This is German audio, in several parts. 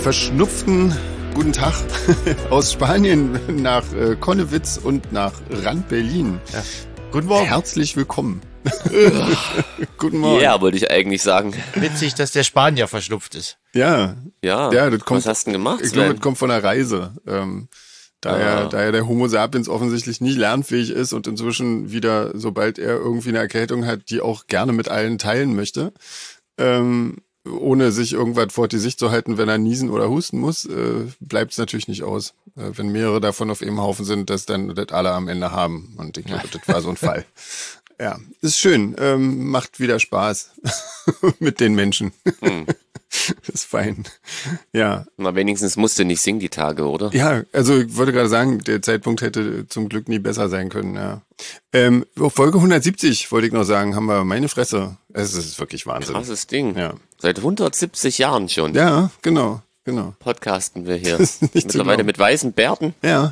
verschnupften guten Tag aus Spanien nach Konnewitz und nach Rand Berlin. Ja. Guten Morgen. Herzlich willkommen. Guten Morgen. Ja, wollte ich eigentlich sagen. Witzig, dass der Spanier verschnupft ist. Ja, das kommt, was hast du denn gemacht, Ich glaube, das kommt von der Reise. Da der Homo sapiens offensichtlich nicht lernfähig ist und inzwischen wieder, sobald er irgendwie eine Erkältung hat, die auch gerne mit allen teilen möchte, ohne sich irgendwas vor die Sicht zu halten, wenn er niesen oder husten muss, bleibt es natürlich nicht aus. Wenn mehrere davon auf einem Haufen sind, dass dann das alle am Ende haben. Und ich glaube, das war so ein Fall. Ja, ist schön. Macht wieder Spaß mit den Menschen. Ist fein. Ja. Na, wenigstens musst du nicht singen die Tage, oder? Ja, also ich wollte gerade sagen, der Zeitpunkt hätte zum Glück nie besser sein können, ja. Folge 170, wollte ich noch sagen, haben wir meine Fresse. Es ist wirklich Wahnsinn. Krasses Ding. Ja. Seit 170 Jahren schon. Ja, genau. Podcasten wir hier. Mittlerweile mit weißen Bärten. Ja.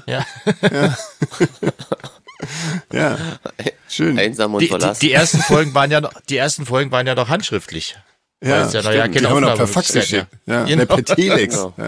Ja, schön. Einsam und verlassen. Die ersten Folgen waren ja noch handschriftlich. Ja, ja stimmt. Die haben wir noch per Fax geschickt. Ja, genau. Per Telex. Genau.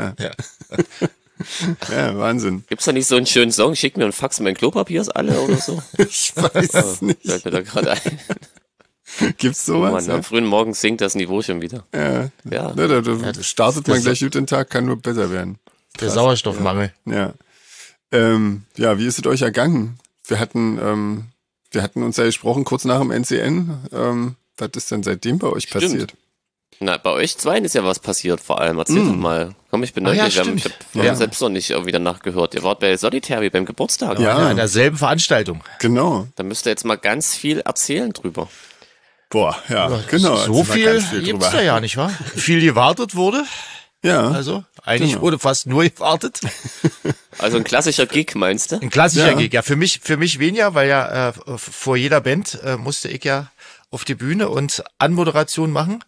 Ja, Wahnsinn. Gibt's da nicht so einen schönen Song? Schick mir ein Fax, mein Klopapier ist alle oder so? Ich weiß es nicht. Fällt mir da gerade ein. Gibt's sowas? Mann, am frühen Morgen sinkt das Niveau schon wieder. Ja. Ja. Da startet man gleich gut den Tag, kann nur besser werden. Der Sauerstoffmangel. Ja. Wie ist es euch ergangen? Wir hatten uns ja gesprochen, kurz nach dem NCN. Was ist denn seitdem bei euch passiert? Na, bei euch zweien ist ja was passiert vor allem. Erzähl doch mal. Komm, ich bin neugierig. Ich hab selbst noch nicht wieder nachgehört. Ihr wart bei Solitary beim Geburtstag. Ja. An derselben Veranstaltung. Genau. Da müsst ihr jetzt mal ganz viel erzählen drüber. Boah, ja, genau. So viel gibt's da ja, nicht wahr? Viel gewartet wurde. Ja. Also, eigentlich wurde fast nur gewartet. Also ein klassischer Gig, meinst du? Ein klassischer Gig, ja. Für mich weniger, weil ja vor jeder Band musste ich ja auf die Bühne und Anmoderation machen.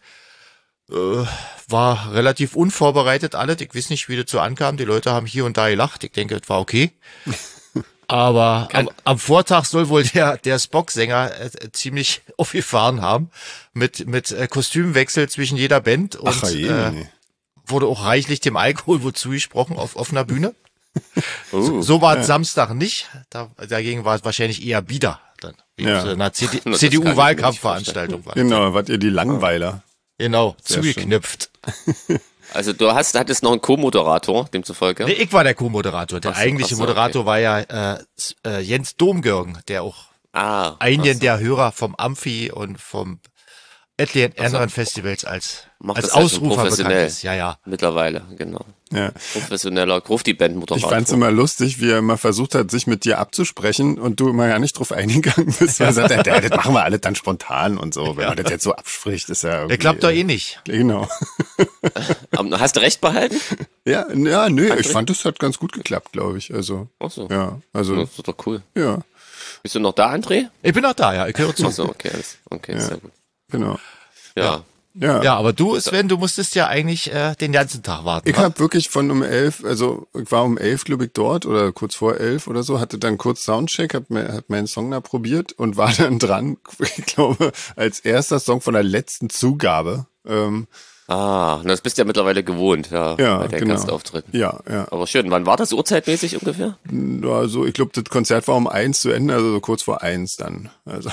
War relativ unvorbereitet alles. Ich weiß nicht, wie das so ankam. Die Leute haben hier und da gelacht. Ich denke, das war okay. Aber am Vortag soll wohl der Spock-Sänger ziemlich aufgefahren haben mit Kostümwechsel zwischen jeder Band und wurde auch reichlich dem Alkohol wohl zugesprochen auf offener Bühne. So war es Samstag nicht. Dagegen war es wahrscheinlich eher bieder dann. Wie auf so einer CDU-Wahlkampfveranstaltung war. Genau, wart ihr die Langweiler. Genau, zugeknüpft. Also du hattest noch einen Co-Moderator, demzufolge? Nee, ich war der Co-Moderator. Der eigentliche Moderator war ja Jens Domgürgen, der auch einigen der Hörer vom Amphi und vom etlichen anderen Festivals als Ausrufer bekannt ist. Ja. Mittlerweile, genau. Ja. Professioneller Grufti-Band-Moderator. Ich fand's immer lustig, wie er immer versucht hat, sich mit dir abzusprechen und du immer ja nicht drauf eingegangen bist. Weil er sagt, das machen wir alle dann spontan und so. Wenn man das jetzt so abspricht, ist ja irgendwie... Der klappt doch eh nicht. Genau. Hast du recht behalten? Ja, nö, ich fand, das hat ganz gut geklappt, glaube ich. Also, ach so. Ja, also... Das ist doch cool. Ja. Bist du noch da, André? Ich bin noch da, ja. Ich höre zu. Ach so, okay, sehr gut. Genau. Ja. Ja, aber du, Sven, du musstest ja eigentlich den ganzen Tag warten. Ich habe wirklich von um 11, also ich war um 11, glaube ich, dort oder kurz vor 11 oder so, hatte dann kurz Soundcheck, hab meinen Song da probiert und war dann dran, ich glaube, als erster Song von der letzten Zugabe. Das bist du ja mittlerweile gewohnt, bei den Gastauftritten. Ja. Aber schön, wann war das uhrzeitmäßig ungefähr? Also ich glaube, das Konzert war um 1 zu Ende, also so kurz vor 1 dann. Also.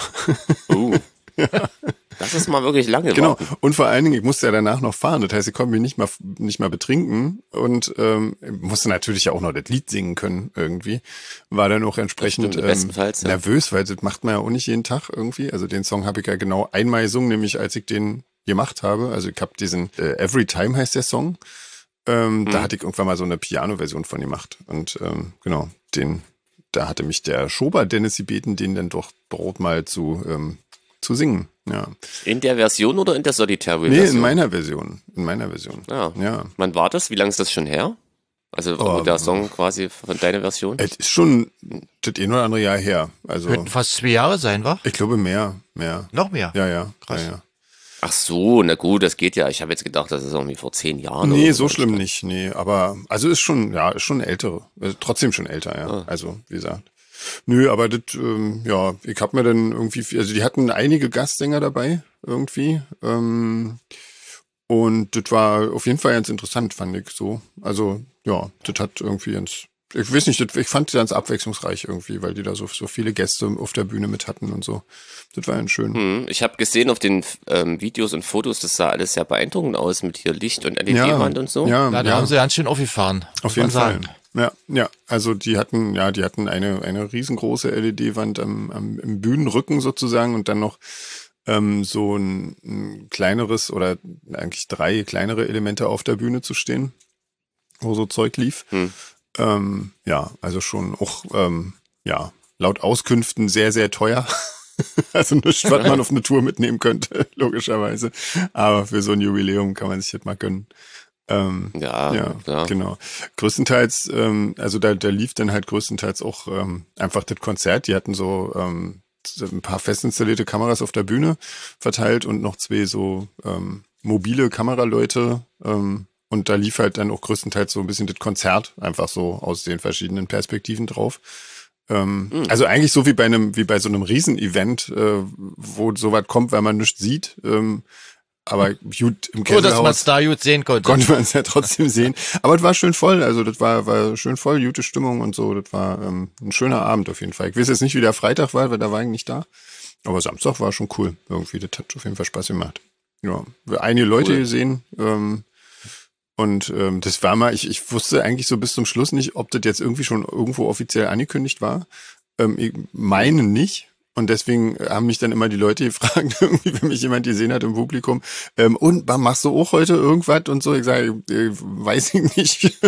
Das ist mal wirklich lange. Genau. Warten. Und vor allen Dingen, ich musste ja danach noch fahren. Das heißt, ich konnte mich nicht mal betrinken und musste natürlich ja auch noch das Lied singen können irgendwie. War dann auch entsprechend nervös, weil das macht man ja auch nicht jeden Tag irgendwie. Also den Song habe ich ja genau einmal gesungen, nämlich als ich den gemacht habe. Also ich habe diesen Every Time heißt der Song. Da hatte ich irgendwann mal so eine Piano-Version von gemacht. Und genau, da hatte mich der Schober Dennis gebeten, den dann doch dort mal zu singen. Ja. In der Version oder in der Solitary-Version? Nee, in meiner Version. Ja. Wann war das? Wie lange ist das schon her? Also der Song quasi von deiner Version? Es ist schon das ein oder andere Jahr her. Also könnten fast 2 Jahre sein, wa? Ich glaube mehr. Noch mehr? Ja. Krass. Ja. Ach so, na gut, das geht ja. Ich habe jetzt gedacht, das ist irgendwie vor 10 Jahren. Nee, so schlimm nicht. Nee, aber also ist schon ältere. Trotzdem schon älter, ja. Also, wie gesagt. Nö, aber das, ich hab mir dann irgendwie, also die hatten einige Gastsänger dabei, irgendwie. Und das war auf jeden Fall ganz interessant, fand ich so. Also, ja, das hat irgendwie ich weiß nicht, ich fand das ganz abwechslungsreich irgendwie, weil die da so viele Gäste auf der Bühne mit hatten und so. Das war ganz schön. Ich habe gesehen auf den Videos und Fotos, das sah alles sehr beeindruckend aus mit hier Licht und LED-Wand und so. Ja, da haben sie ganz schön aufgefahren. Auf jeden Fall. Ja, also die hatten eine riesengroße LED-Wand im Bühnenrücken sozusagen und dann noch so ein kleineres oder eigentlich 3 kleinere Elemente auf der Bühne zu stehen, wo so Zeug lief. Ja, also schon auch, laut Auskünften sehr, sehr teuer. Also nichts, was man auf eine Tour mitnehmen könnte, logischerweise. Aber für so ein Jubiläum kann man sich das mal gönnen. Ja, klar. Genau. Größtenteils, also da lief dann halt größtenteils auch einfach das Konzert. Die hatten so ein paar fest installierte Kameras auf der Bühne verteilt und noch 2 so mobile Kameraleute. Und da lief halt dann auch größtenteils so ein bisschen das Konzert einfach so aus den verschiedenen Perspektiven drauf. Also eigentlich so wie bei so einem Riesen-Event, wo sowas kommt, weil man nichts sieht. Aber gut, im Kellerhaus. Dass man es da gut sehen konnte. Konnte man es ja trotzdem sehen. Aber es war schön voll, also das war schön voll, gute Stimmung und so. Das war ein schöner Abend auf jeden Fall. Ich weiß jetzt nicht, wie der Freitag war, weil da war ich nicht da. Aber Samstag war schon cool. Irgendwie, das hat auf jeden Fall Spaß gemacht. Ja, einige Leute gesehen. Und das war mal, ich wusste eigentlich so bis zum Schluss nicht, ob das jetzt irgendwie schon irgendwo offiziell angekündigt war. Ich meine nicht. Und deswegen haben mich dann immer die Leute gefragt, irgendwie, wenn mich jemand gesehen hat im Publikum, und machst du auch heute irgendwas und so? Ich sage, weiß ich nicht. Ich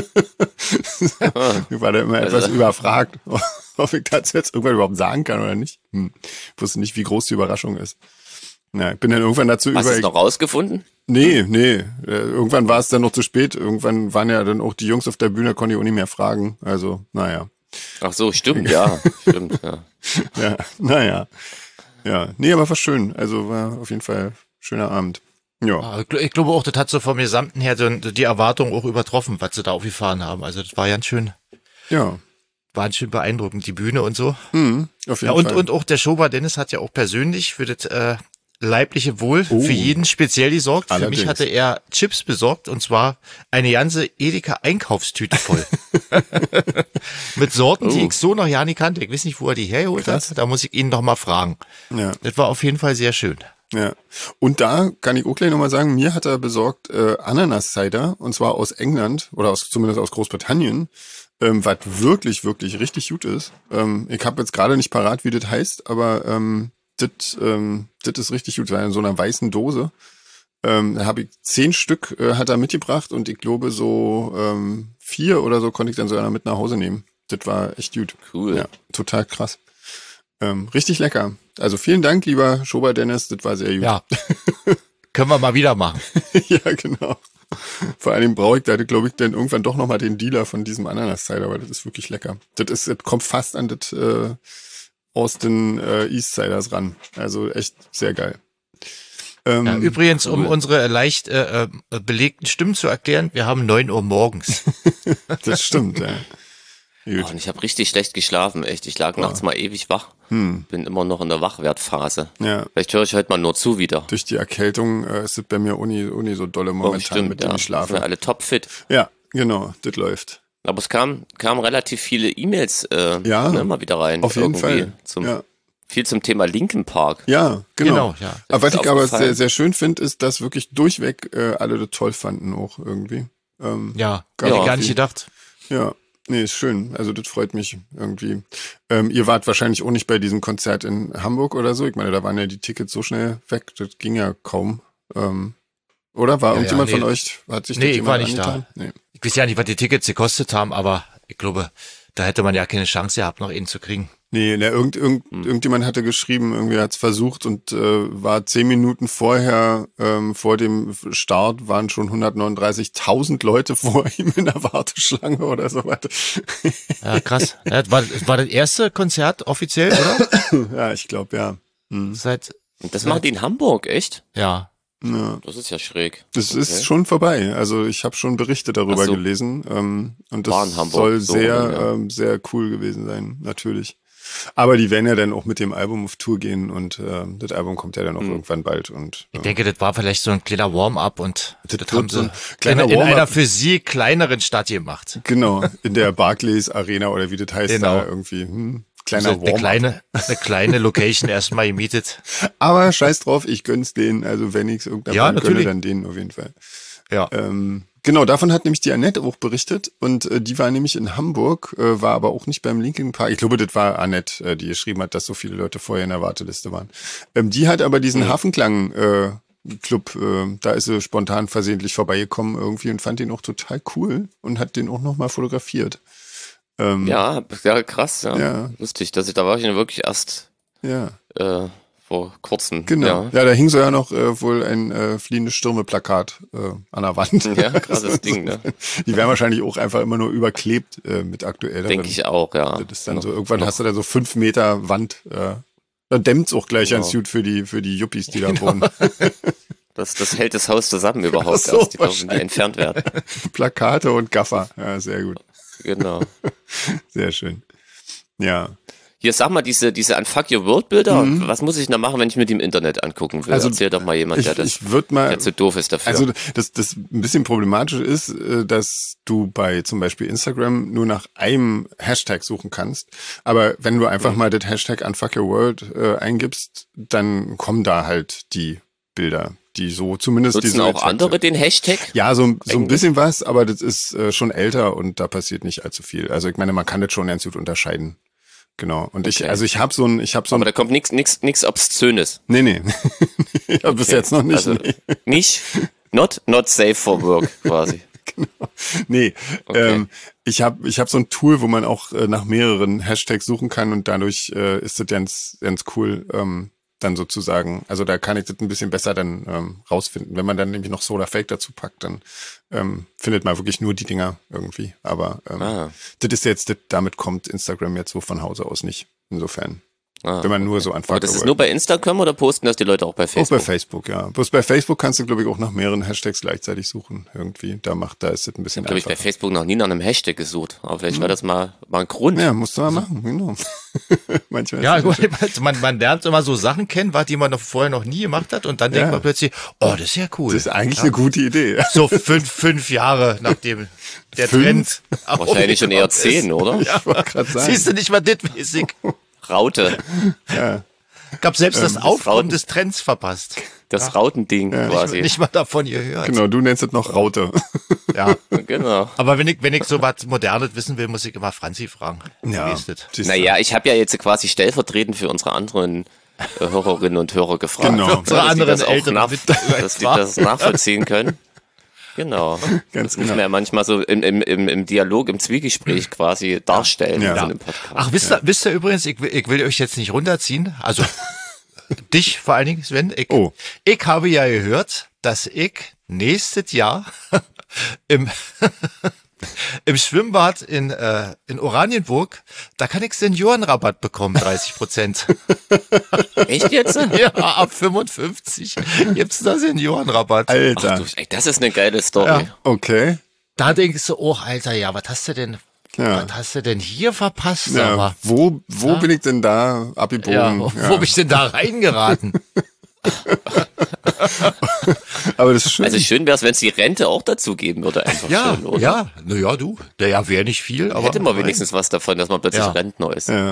war da immer etwas überfragt, ob ich das jetzt irgendwann überhaupt sagen kann oder nicht. Ich wusste nicht, wie groß die Überraschung ist. Na, ich bin dann irgendwann dazu Hast du es noch rausgefunden? Nee. Irgendwann war es dann noch zu spät. Irgendwann waren ja dann auch die Jungs auf der Bühne, konnte ich auch nicht mehr fragen. Also, naja. Ach so, stimmt, ja. Stimmt, ja. Ja, naja. Ja, nee, aber war schön. Also war auf jeden Fall ein schöner Abend. Ja. Ich glaube auch, das hat so vom Gesamten her die Erwartung auch übertroffen, was sie da aufgefahren haben. Also das war ganz schön. Ja. War ganz schön beeindruckend, die Bühne und so. Auf jeden Fall. Und auch der Schober Dennis hat ja auch persönlich für das leibliche Wohl für jeden speziell gesorgt. Allerdings. Für mich hatte er Chips besorgt und zwar eine ganze Edeka-Einkaufstüte voll. Mit Sorten, die ich so noch ja nicht kannte. Ich weiß nicht, wo er die hergeholt hat. Da muss ich ihn noch mal fragen. Ja. Das war auf jeden Fall sehr schön. Ja. Und da kann ich auch gleich nochmal sagen, mir hat er besorgt Ananas-Cider und zwar aus England oder zumindest aus Großbritannien, was wirklich, wirklich richtig gut ist. Ich habe jetzt gerade nicht parat, wie das heißt, aber das ist richtig gut. Das war in so einer weißen Dose. Da habe ich 10 Stück hat er mitgebracht und ich glaube so 4 oder so konnte ich dann so einer mit nach Hause nehmen. Das war echt gut. Cool. Ja, total krass. Richtig lecker. Also vielen Dank, lieber Schober Dennis. Das war sehr gut. Ja. Können wir mal wieder machen. Ja, genau. Vor allem brauche ich da, glaube ich, dann irgendwann doch nochmal den Dealer von diesem Ananas-Cider, weil das ist wirklich lecker. Das kommt fast an das Austin East Ciders ran. Also echt sehr geil. Ja, übrigens, um unsere leicht belegten Stimmen zu erklären, wir haben 9 Uhr morgens. Das stimmt, ja. Und ich habe richtig schlecht geschlafen, echt. Ich lag nachts mal ewig wach. Bin immer noch in der Wachwertphase. Ja. Vielleicht höre ich heute mal nur zu wieder. Durch die Erkältung ist es bei mir Uni so dolle momentan stimmt, mit dem Schlafen. Sind wir alle topfit. Ja, genau, das läuft. Aber es kamen relativ viele E-Mails mal wieder rein. Auf jeden Fall. Viel zum Thema Linkin Park. Ja, genau. Ja. Aber was ich aber sehr, sehr schön finde, ist, dass wirklich durchweg alle das toll fanden auch irgendwie. Ja, hätte ich gar nicht gedacht. Ja, nee, ist schön. Also das freut mich irgendwie. Ihr wart wahrscheinlich auch nicht bei diesem Konzert in Hamburg oder so. Ich meine, da waren ja die Tickets so schnell weg, das ging ja kaum. Oder war irgendjemand von euch, hat sich das ich war nicht angetan? da. Nee. Ich weiß ja nicht, was die Tickets gekostet haben, aber ich glaube, da hätte man ja keine Chance gehabt, noch ihn zu kriegen. Nee, irgendjemand hatte geschrieben, irgendwie hat's versucht und war 10 Minuten vorher, vor dem Start, waren schon 139.000 Leute vor ihm in der Warteschlange oder so weiter. Ja, krass. Ja, war das erste Konzert offiziell, oder? Ja, ich glaube, ja. Das machen die in Hamburg, echt? Ja. Ja. Das ist ja schräg. Das ist schon vorbei. Also ich habe schon Berichte darüber gelesen und das war in Hamburg, soll so, sehr, sehr cool gewesen sein, natürlich. Aber die werden ja dann auch mit dem Album auf Tour gehen und das Album kommt ja dann auch irgendwann bald. Und ich denke, das war vielleicht so ein kleiner Warm-up und das haben so sie in einer für sie kleineren Stadt gemacht. Genau, in der Barclays Arena oder wie das heißt, genau. Da irgendwie. Kleiner also eine kleine Location erstmal gemietet. Aber scheiß drauf, ich gönn's denen. Also wenn ich's irgendwann gönne, dann denen auf jeden Fall. Ja. Genau, davon hat nämlich die Annette auch berichtet und die war nämlich in Hamburg, war aber auch nicht beim Linkin Park. Ich glaube, das war Annette, die geschrieben hat, dass so viele Leute vorher in der Warteliste waren. Die hat aber diesen Hafenklang Club, da ist sie spontan versehentlich vorbeigekommen irgendwie und fand den auch total cool und hat den auch nochmal fotografiert. Ja, krass, ja. Lustig, da war ich ja wirklich erst vor kurzem. Genau. Ja, da hing so ja noch wohl ein fliehende Stürme-Plakat an der Wand. Ja, krasses Ding, ne? Die werden wahrscheinlich auch einfach immer nur überklebt mit aktuelleren. Denke ich auch, ja. Das ist dann so, irgendwann hast du da so 5 Meter Wand, dann dämmt's auch gleich ganz gut für die Yuppies, die da wohnen. Das hält das Haus zusammen überhaupt erst, die dürfen nie entfernt werden. Plakate und Gaffer, ja, sehr gut. Genau. Sehr schön. Ja. Hier, sag mal, diese Unfuck Your World Bilder, was muss ich da machen, wenn ich mir die im Internet angucken will? Also, erzähl doch mal jemand, der zu doof ist dafür. Also das ein bisschen problematisch ist, dass du bei zum Beispiel Instagram nur nach einem Hashtag suchen kannst. Aber wenn du einfach mal das Hashtag Unfuck Your World eingibst, dann kommen da halt die Bilder. Die so zumindest nutzen diese auch andere den Hashtag? Ja, so ein bisschen was, aber das ist schon älter und da passiert nicht allzu viel. Also ich meine, man kann das schon ganz gut unterscheiden. Genau. Und okay. ich habe so ein Aber da kommt nichts Obszönes. Nee. Ja, bis jetzt noch nicht. Also nicht not safe for work quasi. Genau. Nee, okay. Ich hab so ein Tool, wo man auch nach mehreren Hashtags suchen kann und dadurch ist das ganz cool. Dann sozusagen, also da kann ich das ein bisschen besser dann rausfinden. Wenn man dann nämlich noch Solar Fake dazu packt, dann findet man wirklich nur die Dinger irgendwie. Aber das ist jetzt, damit kommt Instagram jetzt so von Hause aus nicht. Insofern. Wenn man nur so anfängt. Aber das ist nur bei Instagram oder posten das die Leute auch bei Facebook? Auch bei Facebook, ja. Bloß bei Facebook kannst du, glaube ich, auch nach mehreren Hashtags gleichzeitig suchen. Irgendwie. Da ist das ein bisschen einfacher. Ich habe bei Facebook noch nie nach einem Hashtag gesucht. Aber vielleicht war das mal ein Grund. Ja, musst du mal machen, genau. Manchmal ja, gut, man lernt immer so Sachen kennen, die man vorher noch nie gemacht hat und dann denkt man plötzlich, oh, das ist ja cool. Das ist eigentlich eine gute Idee. So 5 Jahre nachdem der Trend. Wahrscheinlich schon eher 10, oder? Ja, ich wollte gerade sagen. Siehst du nicht mal ditmäßig. Raute. Ja. Gab selbst das Aufkommen des Trends verpasst. Das Rautending quasi. Nicht mal davon gehört. Genau, du nennst es noch Raute. Ja, genau. Aber wenn ich so was Modernes wissen will, muss ich immer Franzi fragen. Ja. Naja, ich habe ja jetzt quasi stellvertretend für unsere anderen Hörerinnen und Hörer gefragt. Genau. Unsere anderen Eltern, dass die das nachvollziehen können. Genau. Ganz das muss man ja manchmal so im Dialog, im Zwiegespräch quasi darstellen in so einem Podcast. Ach, wisst ihr übrigens, ich will euch jetzt nicht runterziehen, also dich vor allen Dingen, Sven. Ich habe ja gehört, dass ich nächstes Jahr im Schwimmbad in Oranienburg, da kann ich Seniorenrabatt bekommen, 30%. Echt jetzt? Ja, ab 55 gibt's da Seniorenrabatt. Alter. Ach, das ist eine geile Story. Ja, okay. Da denkst du, oh, Alter, ja, was hast du denn hier verpasst? Ja, aber, wo bin ich denn da abgebogen? Ja, wo bin ich denn da reingeraten? Aber das ist schön. Also schön wäre es, wenn es die Rente auch dazu geben würde, einfach schon, oder? Ja, naja, du, der wäre nicht viel, aber. Hätte man wenigstens was davon, dass man plötzlich Rentner ist. Ja.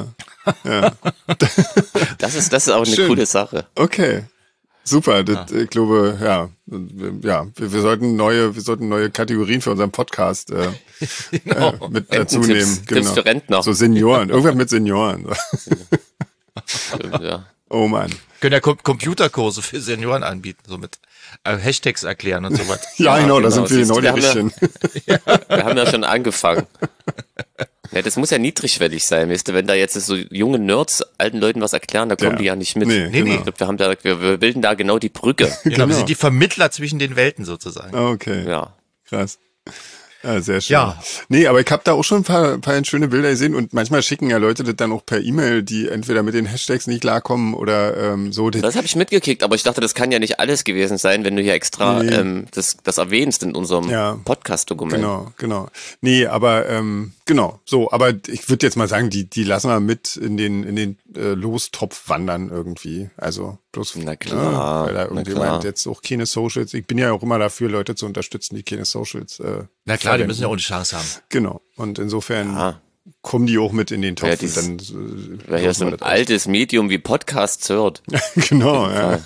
Das ist auch eine coole Sache. Okay. Super, ich glaube, wir sollten neue Kategorien für unseren Podcast mit dazu nehmen. Tipps für Rentner. So Senioren, irgendwas mit Senioren. Stimmt, ja. Oh Mann. Können ja Computerkurse für Senioren anbieten, so mit Hashtags erklären und so was. Ja, genau, da sind wir genau die Richtigen. Wir haben ja schon angefangen. Ja, das muss ja niedrigschwellig sein, weißt du, wenn da jetzt so junge Nerds alten Leuten was erklären, da kommen die ja nicht mit. Nee. Ich glaube, wir bilden da genau die Brücke. Genau, wir sind die Vermittler zwischen den Welten sozusagen. Okay. Ja. Krass. Ja, sehr schön. Ja. Nee, aber ich habe da auch schon ein paar schöne Bilder gesehen und manchmal schicken ja Leute das dann auch per E-Mail, die entweder mit den Hashtags nicht klarkommen oder so. Das habe ich mitgekriegt, aber ich dachte, das kann ja nicht alles gewesen sein, wenn du hier extra das erwähnst in unserem Podcast-Dokument. Genau. Nee, aber genau, so, aber ich würde jetzt mal sagen, die lassen wir mit in den Lostopf wandern irgendwie. Also bloß, na klar, weil da irgendjemand jetzt auch keine Socials, ich bin ja auch immer dafür, Leute zu unterstützen, die keine Socials na klar, verwenden. Die müssen ja auch eine Chance haben. Genau. Und insofern kommen die auch mit in den Topf. Wer hier so ein altes Medium wie Podcasts hört. Genau, ja.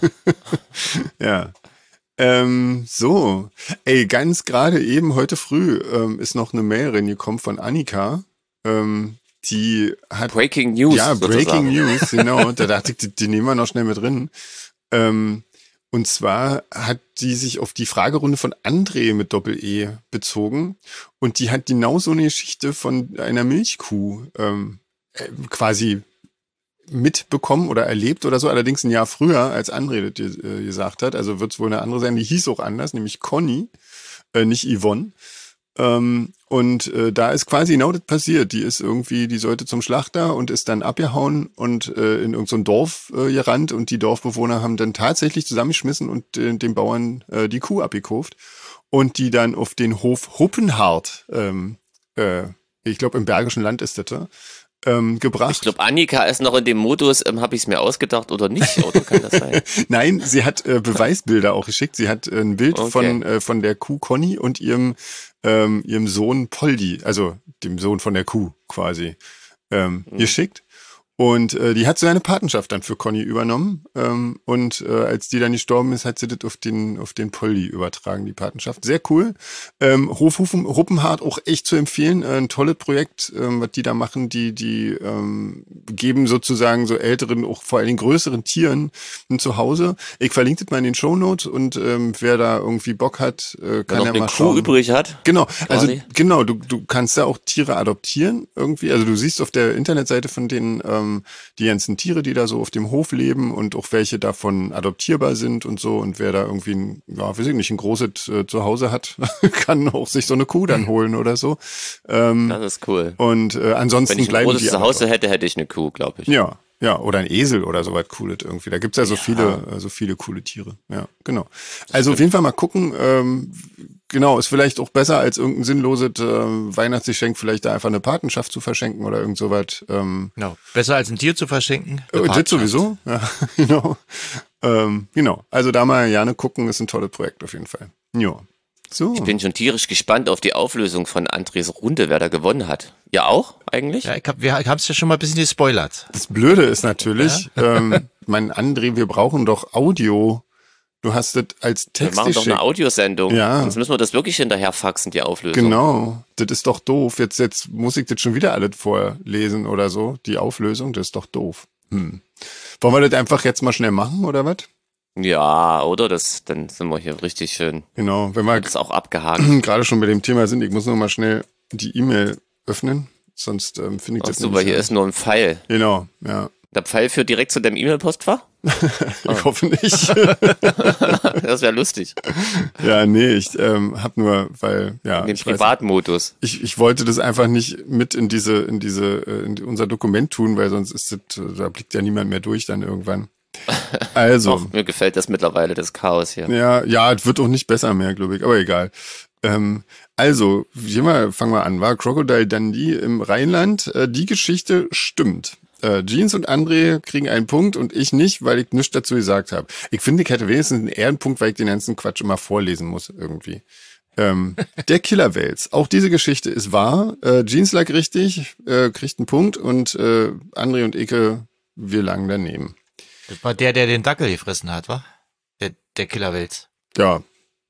Ja. So. Ey, ganz gerade eben heute früh ist noch eine Mail reingekommen von Annika. Die hat. Breaking News. Ja, Breaking News, genau. Da dachte ich, die nehmen wir noch schnell mit drin. Und zwar hat die sich auf die Fragerunde von André mit Doppel-E bezogen. Und die hat genau so eine Geschichte von einer Milchkuh quasi mitbekommen oder erlebt oder so. Allerdings ein Jahr früher, als André das gesagt hat. Also wird es wohl eine andere sein. Die hieß auch anders, nämlich Conny, nicht Yvonne. Und da ist quasi genau das passiert. Die sollte zum Schlachter und ist dann abgehauen und in irgendein so Dorf gerannt und die Dorfbewohner haben dann tatsächlich zusammengeschmissen und den Bauern die Kuh abgekauft und die dann auf den Hof Huppenhardt, ich glaube im Bergischen Land ist das da, gebracht. Ich glaube, Annika ist noch in dem Modus, habe ich es mir ausgedacht oder nicht, oder kann das sein? Nein, sie hat Beweisbilder auch geschickt. Sie hat ein Bild von der Kuh Conny und ihrem Sohn Poldi, also dem Sohn von der Kuh quasi, geschickt. Und die hat so eine Patenschaft dann für Conny übernommen. Und als die dann gestorben ist, hat sie das auf den Poldi übertragen, die Patenschaft. Sehr cool. Hof Huppenhardt auch echt zu empfehlen. Ein tolles Projekt, was die da machen. Die geben sozusagen so älteren, auch vor allen Dingen größeren Tieren ein Zuhause. Ich verlinke das mal in den Shownotes und wer da irgendwie Bock hat, kann ja mal schauen. Kuh übrig hat. Genau, also genau, du kannst da auch Tiere adoptieren irgendwie. Also du siehst auf der Internetseite von denen die ganzen Tiere, die da so auf dem Hof leben und auch welche davon adoptierbar sind und so. Und wer da irgendwie ein großes Zuhause hat, kann auch sich so eine Kuh dann holen oder so. Das ist cool. Und ansonsten wenn ich ein großes Zuhause hätte ich eine Kuh, glaube ich. Ja, oder ein Esel oder so was Cooles irgendwie. Da gibt's ja so viele coole Tiere. Ja, genau. Also auf jeden Fall mal gucken. Genau, ist vielleicht auch besser als irgendein sinnloses Weihnachtsgeschenk, vielleicht da einfach eine Patenschaft zu verschenken oder irgend sowas. Genau, besser als ein Tier zu verschenken. Das sowieso, ja, genau. Genau, also da mal gerne gucken, ist ein tolles Projekt auf jeden Fall. Ja. So. Ich bin schon tierisch gespannt auf die Auflösung von Andres Runde, wer da gewonnen hat. Ja auch, eigentlich? Ja, wir haben es ja schon mal ein bisschen gespoilert. Das Blöde ist natürlich, mein André, wir brauchen doch Audio. Du hast das als Text. Wir machen doch eine Audiosendung. Ja. Sonst müssen wir das wirklich hinterher faxen, die Auflösung. Genau. Das ist doch doof. Jetzt muss ich das schon wieder alles vorlesen oder so. Die Auflösung, das ist doch doof. Wollen wir das einfach jetzt mal schnell machen oder was? Ja, oder? Dann sind wir hier richtig schön. Genau. Wenn wir das auch abgehakt. Gerade schon bei dem Thema sind, ich muss noch mal schnell die E-Mail öffnen. Sonst finde ich das nicht. Weil hier ist nur ein Pfeil. Genau, ja. Der Pfeil führt direkt zu deinem E-Mail-Postfach? Ich hoffe nicht. Das wäre lustig. Ja, nee, ich hab nur, weil, ja. In den Privatmodus. Ich wollte das einfach nicht mit in unser Dokument tun, weil sonst ist das, da blickt ja niemand mehr durch dann irgendwann. Also. Doch, mir gefällt das mittlerweile, das Chaos hier. Ja, es wird auch nicht besser mehr, glaube ich, aber egal. Also, fangen wir an, war Crocodile Dundee im Rheinland. Die Geschichte stimmt. Jeans und André kriegen einen Punkt und ich nicht, weil ich nichts dazu gesagt habe. Ich finde, ich hätte wenigstens einen Ehrenpunkt, weil ich den ganzen Quatsch immer vorlesen muss irgendwie. Der Killerwels. Auch diese Geschichte ist wahr. Jeans lag richtig, kriegt einen Punkt und André und Ike, wir lagen daneben. Das war der den Dackel gefressen hat, wa? Der Killerwels. Ja.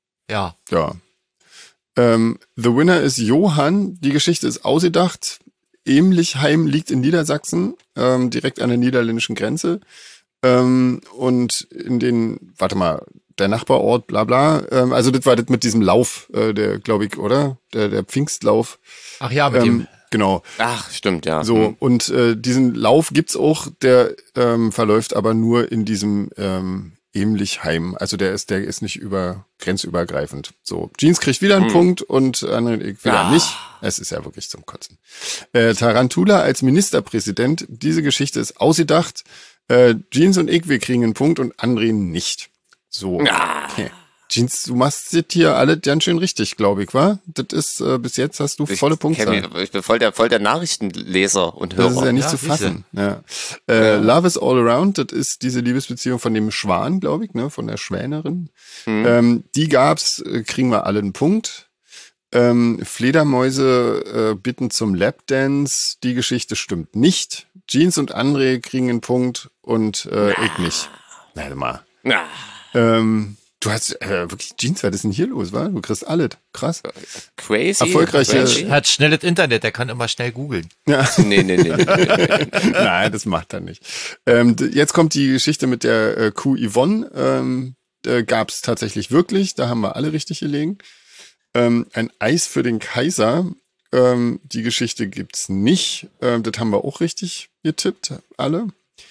The winner ist Johann. Die Geschichte ist ausgedacht. Emlichheim liegt in Niedersachsen, direkt an der niederländischen Grenze. Und der Nachbarort, bla bla. Also das war das mit diesem Lauf, der, glaube ich, oder? Der Pfingstlauf. Ach ja, mit dem. Genau. Ach, stimmt, ja. So, und diesen Lauf gibt's auch, der verläuft aber nur in diesem ähnlich heim. Also der ist nicht grenzübergreifend. So, Jeans kriegt wieder einen Punkt und André wieder nicht. Es ist ja wirklich zum Kotzen. Tarantula als Ministerpräsident, diese Geschichte ist ausgedacht. Jeans und ich, wir kriegen einen Punkt und André nicht. So. Okay. Jeans, du machst das hier alle ganz schön richtig, glaube ich, wa? Das ist, bis jetzt hast du volle Punkte. Ich bin voll der Nachrichtenleser und Hörer. Das ist ja nicht zu fassen. Ja. Love is all around, das ist diese Liebesbeziehung von dem Schwan, glaube ich, ne, von der Schwänerin. Die gab's, kriegen wir alle einen Punkt. Fledermäuse bitten zum Lapdance, die Geschichte stimmt nicht. Jeans und André kriegen einen Punkt und ich nicht. Warte mal. Du hast wirklich Jeans, was ist denn hier los, wa? Du kriegst alles. Krass. Crazy. Erfolgreiche. Hat schnelles Internet, der kann immer schnell googeln. Ja. Nee. Nein, das macht er nicht. Jetzt kommt die Geschichte mit der Kuh Yvonne. Gab's tatsächlich wirklich, da haben wir alle richtig gelegen. Ein Eis für den Kaiser. Die Geschichte gibt's nicht. Das haben wir auch richtig getippt, alle.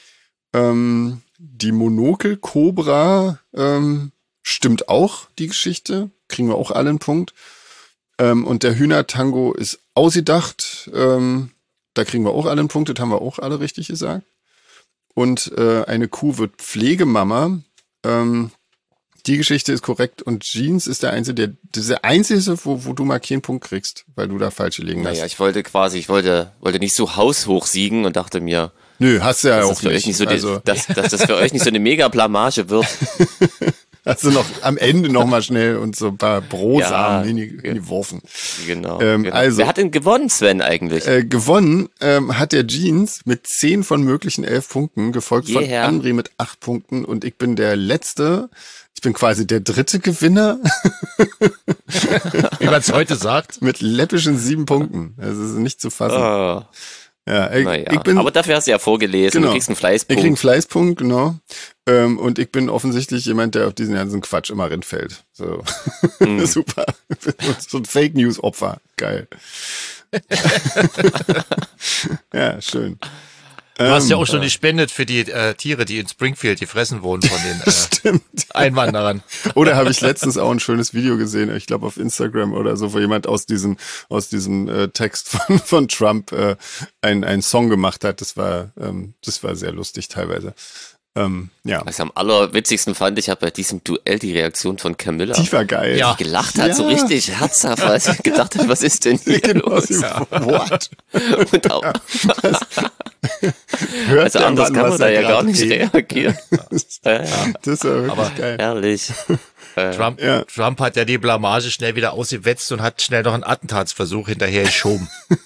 Die Monokel-Cobra stimmt auch, die Geschichte. Kriegen wir auch alle einen Punkt. Und der Hühnertango ist ausgedacht. Da kriegen wir auch alle einen Punkt. Das haben wir auch alle richtig gesagt. Und eine Kuh wird Pflegemama. Die Geschichte ist korrekt. Und Jeans ist der Einzige, wo du mal keinen Punkt kriegst, weil du da falsch gelegen hast. Naja, ich wollte nicht so haushoch siegen und dachte mir, nö, hast du ja auch nicht. Dass das für euch nicht so eine mega Blamage wird. Hast du noch am Ende noch mal schnell und so ein paar Brosamen hingeworfen. Genau, Also, wer hat denn gewonnen, Sven, eigentlich? Gewonnen hat der Jeans mit 10 von möglichen 11 Punkten, gefolgt von André mit 8 Punkten und ich bin der Letzte. Ich bin quasi der dritte Gewinner. Wie man es heute sagt. Mit läppischen 7 Punkten. Das ist nicht zu fassen. Oh. Ja, ich bin, aber dafür hast du ja vorgelesen, genau. Du kriegst einen Fleißpunkt. Ich krieg einen Fleißpunkt, genau. Und ich bin offensichtlich jemand, der auf diesen ganzen Quatsch immer reinfällt. So. Super. So ein Fake News Opfer. Geil. Ja, schön. Du hast ja auch schon gespendet für die Tiere, die in Springfield gefressen wurden von den Einwanderern. Oder habe ich letztens auch ein schönes Video gesehen, ich glaube auf Instagram oder so, wo jemand aus diesem Text von Trump einen Song gemacht hat. Das war sehr lustig teilweise. Ja. Was ich am allerwitzigsten fand, ich habe bei diesem Duell die Reaktion von Camilla. Die war geil. Ja. Die gelacht hat, so richtig herzhaft, als ich gedacht habe, was ist denn hier los? What? Und auch, also anders kann man da ja gar nicht reagieren. Das war wirklich geil. Herrlich. Trump hat ja die Blamage schnell wieder ausgewetzt und hat schnell noch einen Attentatsversuch hinterher geschoben.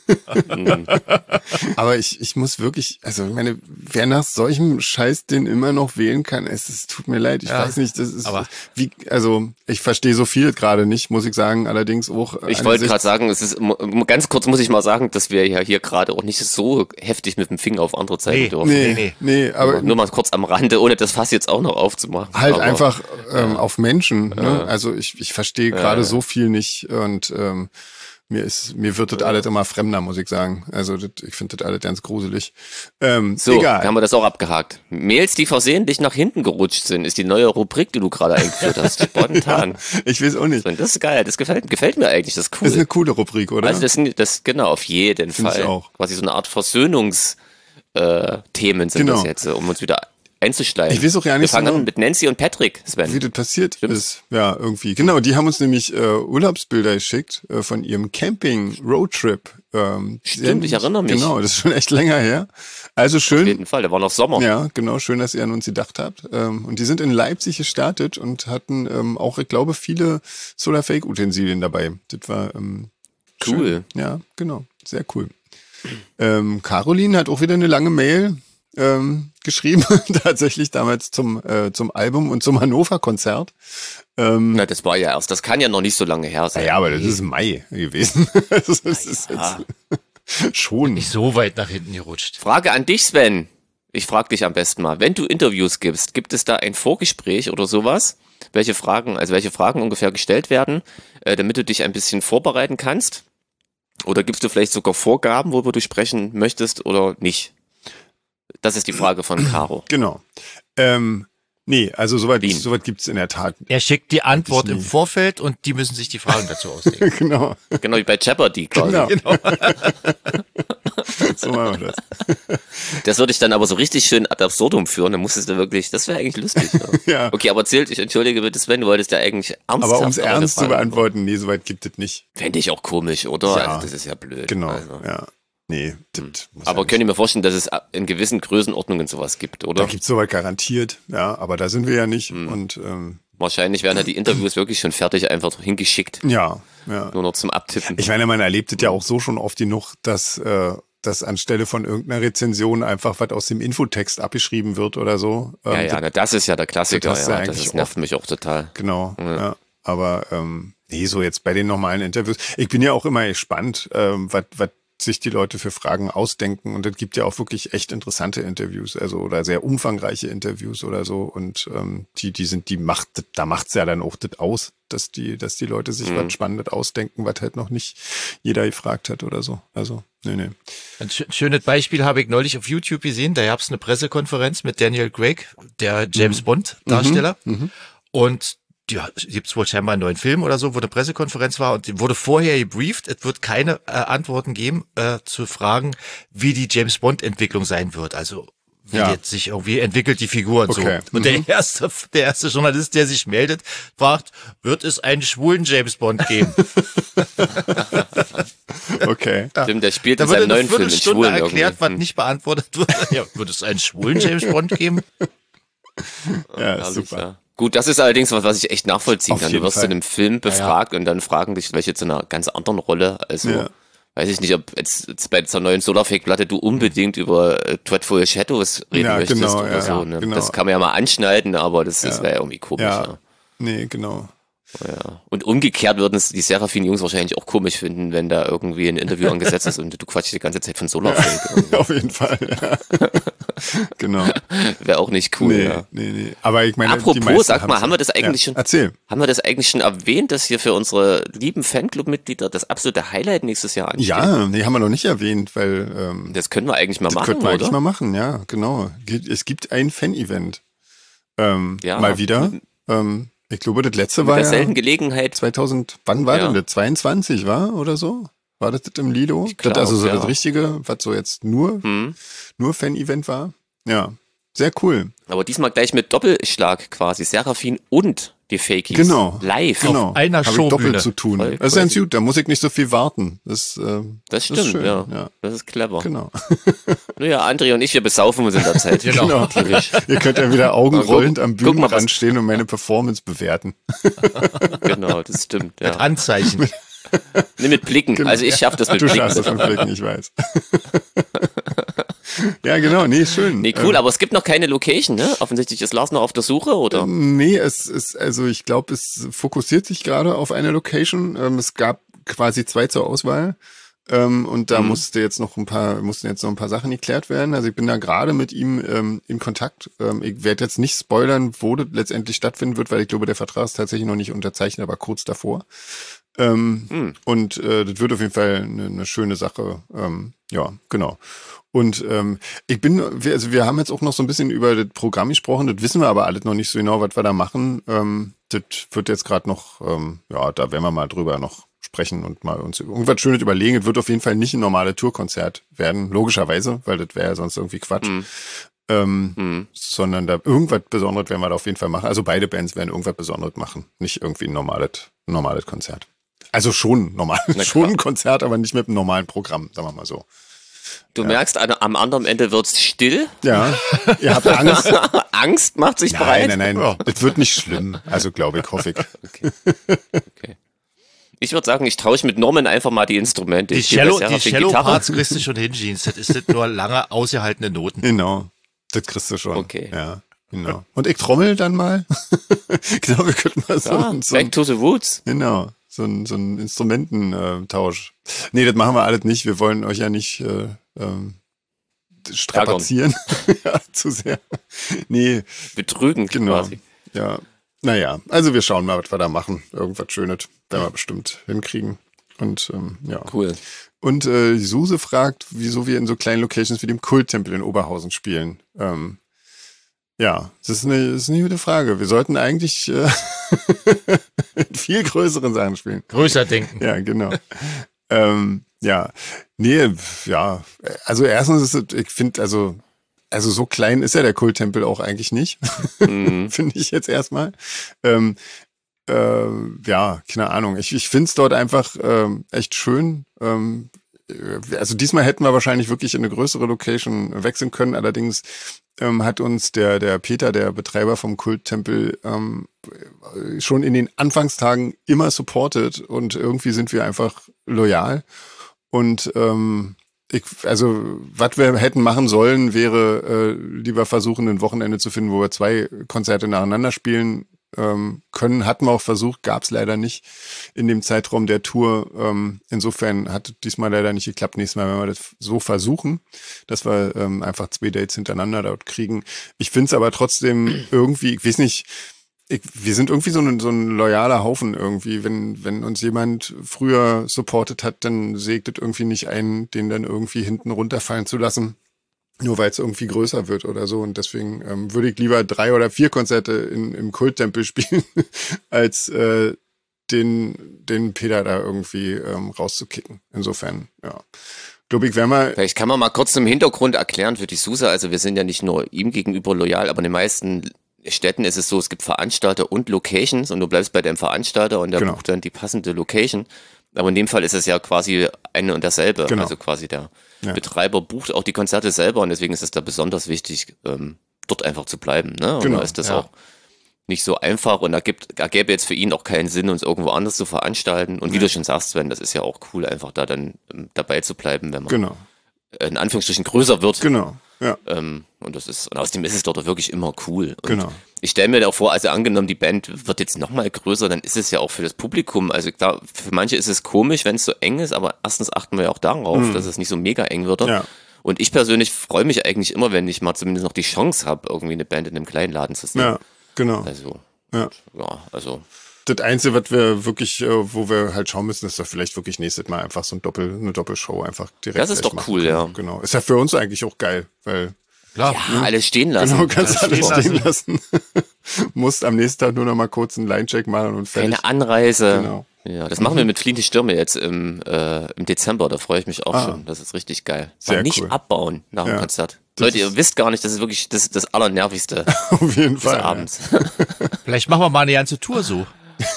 Aber ich muss wirklich, also ich meine, wer nach solchem Scheiß den immer noch wählen kann, es tut mir leid, ich weiß nicht, das ist ich verstehe so viel gerade nicht, muss ich sagen, allerdings auch. Ich wollte gerade sagen, es ist ganz kurz muss ich mal sagen, dass wir ja hier gerade auch nicht so heftig mit dem Finger auf andere zeigen dürfen. Nee, aber nur mal kurz am Rande, ohne das Fass jetzt auch noch aufzumachen. Halt aber, einfach auf Menschen. Ne? Also ich verstehe gerade so viel nicht und mir wird das alles immer fremder, muss ich sagen. Also ich finde das alles ganz gruselig. So, egal. haben wir das auch abgehakt. Mails, die versehentlich nach hinten gerutscht sind, ist die neue Rubrik, die du gerade eingeführt hast. Spontan. Ich weiß auch nicht. Das ist geil, das gefällt mir eigentlich, das ist cool. Das ist eine coole Rubrik, oder? Also das genau, auf jeden Find Fall. Ich auch. Quasi so eine Art Versöhnungsthemen sind das jetzt, um uns wieder einzusteigen. Ich weiß auch gar nicht Wir fangen an mit Nancy und Patrick, Sven. Wie das passiert ist. Ja, irgendwie. Genau, die haben uns nämlich Urlaubsbilder geschickt von ihrem Camping-Roadtrip. Stimmt, ich erinnere mich. Genau, das ist schon echt länger her. Also schön. Auf jeden Fall, der war noch Sommer. Ja, genau, schön, dass ihr an uns gedacht habt. Und die sind in Leipzig gestartet und hatten auch, ich glaube, viele Solar-Fake-Utensilien dabei. Das war cool. Schön. Ja, genau, sehr cool. Caroline hat auch wieder eine lange Mail geschrieben, tatsächlich damals zum Album und zum Hannover-Konzert. Na, das war ja erst, das kann ja noch nicht so lange her sein. Ja, aber das ist Mai gewesen. Das ist jetzt schon. Nicht so weit nach hinten gerutscht. Frage an dich, Sven. Ich frage dich am besten mal, wenn du Interviews gibst, gibt es da ein Vorgespräch oder sowas? Welche Fragen ungefähr gestellt werden, damit du dich ein bisschen vorbereiten kannst? Oder gibst du vielleicht sogar Vorgaben, worüber du sprechen möchtest oder nicht? Das ist die Frage von Caro. Genau. Nee, also soweit gibt's in der Tat. Er schickt die Antwort im Vorfeld und die müssen sich die Fragen dazu ausdenken. Genau. Genau wie bei Jeopardy quasi. Genau. So machen wir das. Das würde ich dann aber so richtig schön ad absurdum führen. Dann musstest du wirklich, das wäre eigentlich lustig. Ja. Okay, aber ich entschuldige bitte, Sven, du wolltest ja eigentlich ernsthaft. Aber um es ernst zu beantworten, nee, soweit gibt es nicht. Fände ich auch komisch, oder? Ja. Also das ist ja blöd. Genau, Also. ja. Nee, das muss Aber ja könnt ihr mir vorstellen, dass es in gewissen Größenordnungen sowas gibt, oder? Da gibt's soweit garantiert, ja, aber da sind wir ja nicht. Und wahrscheinlich werden ja die Interviews wirklich schon fertig einfach hingeschickt. ja. Nur noch zum Abtippen. Ich meine, man erlebt es ja auch so schon oft genug, dass anstelle von irgendeiner Rezension einfach was aus dem Infotext abgeschrieben wird oder so. Na, das ist ja der Klassiker. das Ja, eigentlich das nervt mich auch total. Genau, ja. Aber nee, so jetzt bei den normalen Interviews. Ich bin ja auch immer gespannt, was sich die Leute für Fragen ausdenken. Und es gibt ja auch wirklich echt interessante Interviews, also oder sehr umfangreiche Interviews oder so. Und da macht's ja dann auch das aus, dass die Leute sich was Spannendes ausdenken, was halt noch nicht jeder gefragt hat oder so. Also, nee. Ein schönes Beispiel habe ich neulich auf YouTube gesehen. Da gab's eine Pressekonferenz mit Daniel Craig, der James Bond Darsteller. Und ja, gibt's wohl scheinbar einen neuen Film oder so, wo eine Pressekonferenz war und wurde vorher gebrieft. Es wird keine Antworten geben zu Fragen, wie die James Bond Entwicklung sein wird. Also wie jetzt sich irgendwie entwickelt die Figur und so. Und der erste Journalist, der sich meldet, fragt, wird es einen schwulen James Bond geben? Okay. Stimmt, der spielt Da in wird seinem eine neuen Film einen Viertelstunde Schwulen erklärt, was irgendwie. nicht beantwortet wird. Ja, wird es einen schwulen James Bond geben? Ja, Herrlich, super. ja. Gut, das ist allerdings was ich echt nachvollziehen Auf kann. Du jeden wirst Fall. in einem Film befragt und dann fragen dich welche zu einer ganz anderen Rolle. Also weiß ich nicht, ob jetzt bei dieser neuen Solarfake-Platte du unbedingt über Dreadful Shadows reden möchtest genau, oder so. Ne? genau. Das kann man ja mal anschneiden, aber das wäre ja irgendwie komisch. Ja. Nee, genau. Ja. Und umgekehrt würden es die Seraphine-Jungs wahrscheinlich auch komisch finden, wenn da irgendwie ein Interview angesetzt ist und du quatschst die ganze Zeit von Solarfake. Auf jeden Fall, ja. Genau. Wäre auch nicht cool. Nee. Aber ich meine, die Apropos, meisten sag mal, haben wir das eigentlich schon? Erzähl. Haben wir das eigentlich schon erwähnt, dass hier für unsere lieben Fanclub-Mitglieder das absolute Highlight nächstes Jahr ansteht? Ja, nee, haben wir noch nicht erwähnt, weil Das können wir eigentlich mal das machen, könnten wir oder? eigentlich mal machen, ja, genau. Es gibt ein Fan-Event. Ja. Mal wieder. Ich glaube, das letzte Mit war der ja seltenen Gelegenheit. 2000, wann war Ja. denn das? 22 war oder so? War das im Lido? Ich glaub, Das also so ja. das Richtige, was so jetzt nur Fan-Event war? Ja, sehr cool. Aber diesmal gleich mit Doppelschlag quasi. Seraphine und die Fakies. Genau. Live. Genau. einer Hab ich Showbühne. doppelt zu tun. Voll Das ist ganz crazy. gut, da muss ich nicht so viel warten. Das Das stimmt, ist schön, ja. Das ist clever. Genau. Naja, André und ich, wir besaufen uns in der Zeit. Genau. Tierisch. Ihr könnt ja wieder augenrollend am Guck mal, was- Bühnenrand stehen und meine Performance bewerten. Genau, das stimmt. Ja. Anzeichen. Nee, mit Blicken. Also ich schaffe das mit Du Blicken. schaffst das von Flicken, ich weiß. Ja, genau, nee, schön. Nee, cool, aber es gibt noch keine Location, ne? Offensichtlich ist Lars noch auf der Suche, oder? Nee, es ist, also ich glaube, es fokussiert sich gerade auf eine Location. Es gab quasi 2 zur Auswahl. Und da mussten jetzt noch ein paar Sachen geklärt werden. Also ich bin da gerade mit ihm in Kontakt. Ich werde jetzt nicht spoilern, wo das letztendlich stattfinden wird, weil ich glaube, der Vertrag ist tatsächlich noch nicht unterzeichnet, aber kurz davor. Und das wird auf jeden Fall eine schöne Sache. Ja, genau. Und wir haben jetzt auch noch so ein bisschen über das Programm gesprochen, das wissen wir aber alles noch nicht so genau, was wir da machen. Das wird jetzt gerade noch, da werden wir mal drüber noch sprechen und mal uns irgendwas Schönes überlegen. Es wird auf jeden Fall nicht ein normales Tourkonzert werden, logischerweise, weil das wäre ja sonst irgendwie Quatsch. Sondern da irgendwas Besonderes werden wir da auf jeden Fall machen. Also beide Bands werden irgendwas Besonderes machen, nicht irgendwie ein normales Konzert. Also schon ein Konzert, aber nicht mit einem normalen Programm, sagen wir mal so. Du merkst, am anderen Ende wird's still. Ja, ihr habt Angst. Angst macht sich bereit. Nein. Es wird nicht schlimm. Also glaube ich, hoffe ich. Okay. Ich würde sagen, ich tausche mit Norman einfach mal die Instrumente. Die Ich gebe der Seraphine Cello-Parts kriegst du schon hin, Jeans. Das ist nur lange ausgehaltene Noten. Genau. Das kriegst du schon. Okay. Ja, genau. Und ich trommel dann mal. Genau, wir könnten mal Back to the Roots. Genau. So ein Instrumententausch. Nee, das machen wir alles nicht. Wir wollen euch ja nicht strapazieren. Ja, zu sehr. Nee, Betrügen genau. quasi. Ja. Naja, also wir schauen mal, was wir da machen. Irgendwas Schönes werden wir bestimmt hinkriegen. Und ja. Cool. Und Suse fragt, wieso wir in so kleinen Locations wie dem Kulttempel in Oberhausen spielen. Ja, das ist eine gute Frage. Wir sollten eigentlich in viel größeren Sachen spielen. Größer denken. Ja, genau. Ja, nee, ja. Also erstens ist es, ich finde, also so klein ist ja der Kulttempel auch eigentlich nicht. Finde ich jetzt erstmal. Ja, keine Ahnung. Ich finde es dort einfach echt schön. Also diesmal hätten wir wahrscheinlich wirklich in eine größere Location wechseln können. Allerdings hat uns der Peter, der Betreiber vom Kulttempel, schon in den Anfangstagen immer supportet und irgendwie sind wir einfach loyal. Und also was wir hätten machen sollen, wäre lieber versuchen, ein Wochenende zu finden, wo wir 2 Konzerte nacheinander spielen können. Hatten wir auch versucht, gab es leider nicht in dem Zeitraum der Tour. Insofern hat diesmal leider nicht geklappt. Nächstes Mal werden wir das so versuchen, dass wir einfach 2 Dates hintereinander dort kriegen. Ich finde es aber trotzdem irgendwie, ich weiß nicht, wir sind irgendwie so ein loyaler Haufen irgendwie. Wenn uns jemand früher supportet hat, dann sägt es irgendwie nicht ein, den dann irgendwie hinten runterfallen zu lassen. Nur weil es irgendwie größer wird oder so. Und deswegen würde ich lieber 3 oder 4 Konzerte im Kulttempel spielen, als den Peter da irgendwie rauszukicken. Insofern, ja. Glaube ich, Vielleicht kann man mal kurz im Hintergrund erklären für die Susa. Also wir sind ja nicht nur ihm gegenüber loyal, aber in den meisten Städten ist es so, es gibt Veranstalter und Locations und du bleibst bei deinem Veranstalter und der bucht dann die passende Location. Aber in dem Fall ist es ja quasi eine und dasselbe. Genau. Also quasi der Betreiber bucht auch die Konzerte selber und deswegen ist es da besonders wichtig, dort einfach zu bleiben. Ne? Und da ist das auch nicht so einfach und da gäbe jetzt für ihn auch keinen Sinn, uns irgendwo anders zu veranstalten. Und wie du schon sagst, Sven, das ist ja auch cool, einfach da dann dabei zu bleiben, wenn man in Anführungsstrichen größer wird. Genau. Ja. Und außerdem ist es dort wirklich immer cool. Und ich stelle mir da auch vor, also angenommen, die Band wird jetzt nochmal größer, dann ist es ja auch für das Publikum, also klar, für manche ist es komisch, wenn es so eng ist, aber erstens achten wir ja auch darauf, dass es nicht so mega eng wird. Ja. Und ich persönlich freue mich eigentlich immer, wenn ich mal zumindest noch die Chance habe, irgendwie eine Band in einem kleinen Laden zu sehen. Ja, genau. Also, also. Das Einzige, was wir wirklich, wo wir halt schauen müssen, ist doch vielleicht wirklich nächstes Mal einfach so eine Doppelshow einfach direkt. Das ist doch cool, ja. Genau. Ist ja für uns eigentlich auch geil, weil. Klar. Ja, alles stehen lassen. Genau, kannst alles stehen lassen. Musst am nächsten Tag nur noch mal kurz einen Line-Check machen und fertig. Keine Anreise. Genau. Ja, das machen wir mit Fliehende Stürme jetzt im Dezember, da freue ich mich auch schon. Das ist richtig geil. Sehr nicht cool. Abbauen nach dem Konzert. Das Leute, ihr wisst gar nicht, das ist wirklich das Allernervigste Auf jeden des Fall. Abends. Vielleicht machen wir mal eine ganze Tour so.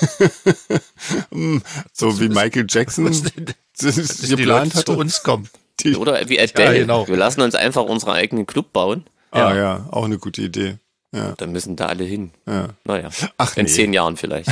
So wie Michael Jackson Die geplant Leute hatte. zu uns kommen. Oder wie Adele. Ja, genau. Wir lassen uns einfach unseren eigenen Club bauen. Ja, auch eine gute Idee. Ja. Dann müssen da alle hin. Ja. Naja, Ach, in nee. 10 Jahren vielleicht.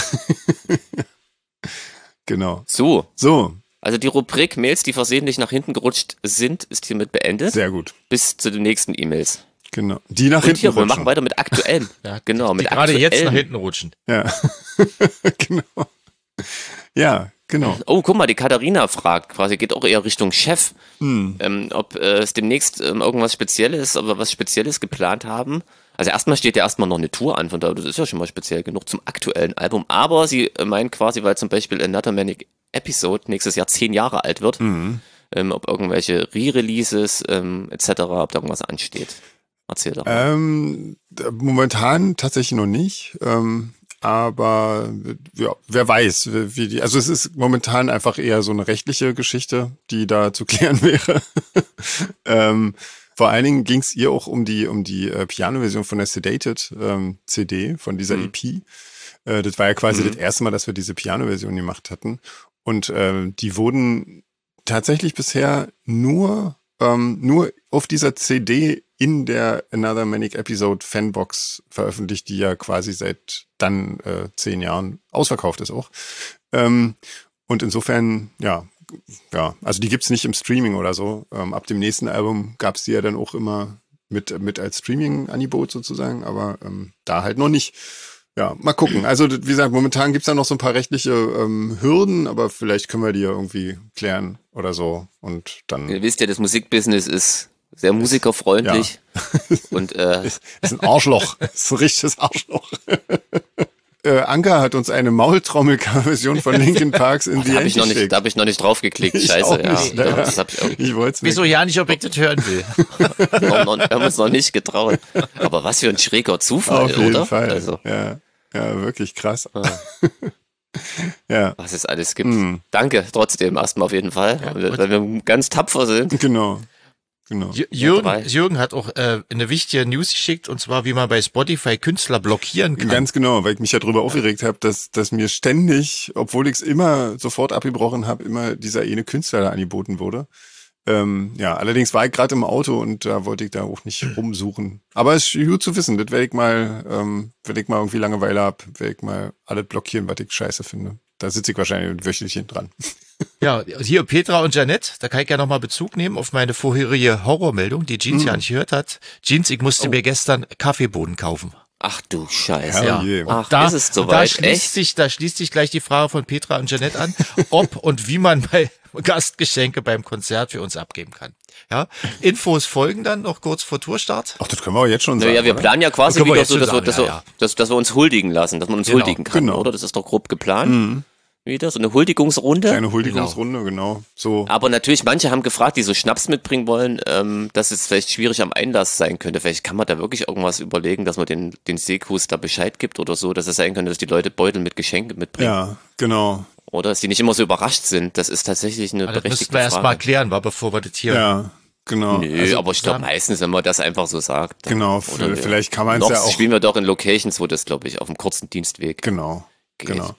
Genau. So, So, also die Rubrik Mails, die versehentlich nach hinten gerutscht sind, ist hiermit beendet. sehr gut. Bis zu den nächsten E-Mails. Genau. Die nach Und hinten hier, wir rutschen. machen weiter mit aktuellen. Ja, Genau, die mit gerade jetzt nach aktuellen. hinten rutschen. Ja. Genau. Ja, genau. Oh, guck mal, die Katharina fragt quasi, geht auch eher Richtung Chef, ob es demnächst irgendwas Spezielles, aber was Spezielles geplant haben. Also erstmal steht ja erstmal noch eine Tour an, von daher, das ist ja schon mal speziell genug zum aktuellen Album. Aber sie meint quasi, weil zum Beispiel Another Manic Episode nächstes Jahr 10 Jahre alt wird, ob irgendwelche Re-Releases etc., ob da irgendwas ansteht. Erzähl doch mal. Momentan tatsächlich noch nicht. Aber ja, wer weiß, wie die. Also es ist momentan einfach eher so eine rechtliche Geschichte, die da zu klären wäre. Vor allen Dingen ging es ihr auch um die Piano-Version von der Sedated CD, von dieser EP. Das war ja quasi das erste Mal, dass wir diese Piano-Version gemacht hatten. Und die wurden tatsächlich bisher nur auf dieser CD in der Another Manic Episode Fanbox veröffentlicht, die ja quasi seit dann 10 Jahren ausverkauft ist auch. Und insofern, ja, also die gibt's nicht im Streaming oder so. Ab dem nächsten Album gab's die ja dann auch immer mit als Streaming-Angebot sozusagen, aber da halt noch nicht. Ja, mal gucken. Also wie gesagt, momentan gibt's da noch so ein paar rechtliche Hürden, aber vielleicht können wir die ja irgendwie klären oder so. Und dann. Ihr wisst ja, das Musikbusiness ist sehr musikerfreundlich. Und ist ein Arschloch. Ist ein richtiges Arschloch. Anka hat uns eine Maultrommel-Version von Linkin Parks in the End geschickt. Da habe ich noch nicht draufgeklickt. Scheiße, ja. Das hab ich wollte Wieso ja nicht Objected hören will. Wir haben uns noch nicht getraut. Aber was für ein schräger Zufall, Auf jeden oder? Fall. Also, ja, wirklich krass. Ja. was es alles gibt. Danke trotzdem erstmal auf jeden Fall, weil wir ganz tapfer sind. Genau. Jürgen hat auch eine wichtige News geschickt, und zwar, wie man bei Spotify Künstler blockieren kann. Ganz genau, weil ich mich ja darüber aufgeregt habe, dass mir ständig, obwohl ich es immer sofort abgebrochen habe, immer dieser eine Künstler da angeboten wurde. Allerdings war ich gerade im Auto und da wollte ich da auch nicht rumsuchen. Aber es ist gut zu wissen, das werde ich mal, wenn ich mal irgendwie Langeweile habe, werde ich mal alles blockieren, was ich scheiße finde. Da sitze ich wahrscheinlich ein Wöchelchen dran. Ja, hier Petra und Janette, da kann ich ja nochmal Bezug nehmen auf meine vorherige Horrormeldung, die Jeans ja nicht gehört hat. Jeans, ich musste mir gestern Kaffeebohnen kaufen. Ach du Scheiße. Ja. Ach, Da ist es soweit, da schließt sich gleich die Frage von Petra und Janette an, ob und wie man bei Gastgeschenke beim Konzert für uns abgeben kann. Ja, Infos folgen dann noch kurz vor Tourstart. Ach, das können wir auch jetzt schon sagen. Ja, wir planen ja quasi Können wir wieder jetzt so, schon sagen, dass wir uns huldigen lassen, dass man uns huldigen kann, oder? Das ist doch grob geplant. Wieder so eine Huldigungsrunde. Eine Huldigungsrunde, genau. So. Aber natürlich, manche haben gefragt, die so Schnaps mitbringen wollen, dass es vielleicht schwierig am Einlass sein könnte. Vielleicht kann man da wirklich irgendwas überlegen, dass man den Seekus da Bescheid gibt oder so, dass es sein könnte, dass die Leute Beutel mit Geschenken mitbringen. Ja, genau. Oder dass die nicht immer so überrascht sind. Das ist tatsächlich eine berechtigte Frage. Das müssen wir erst mal klären, bevor wir das hier... Ja, genau. Nö, aber ich glaube meistens, wenn man das einfach so sagt. Genau, vielleicht kann man es ja auch... spielen wir doch in Locations, wo das, glaube ich, auf einem kurzen Dienstweg geht. Genau.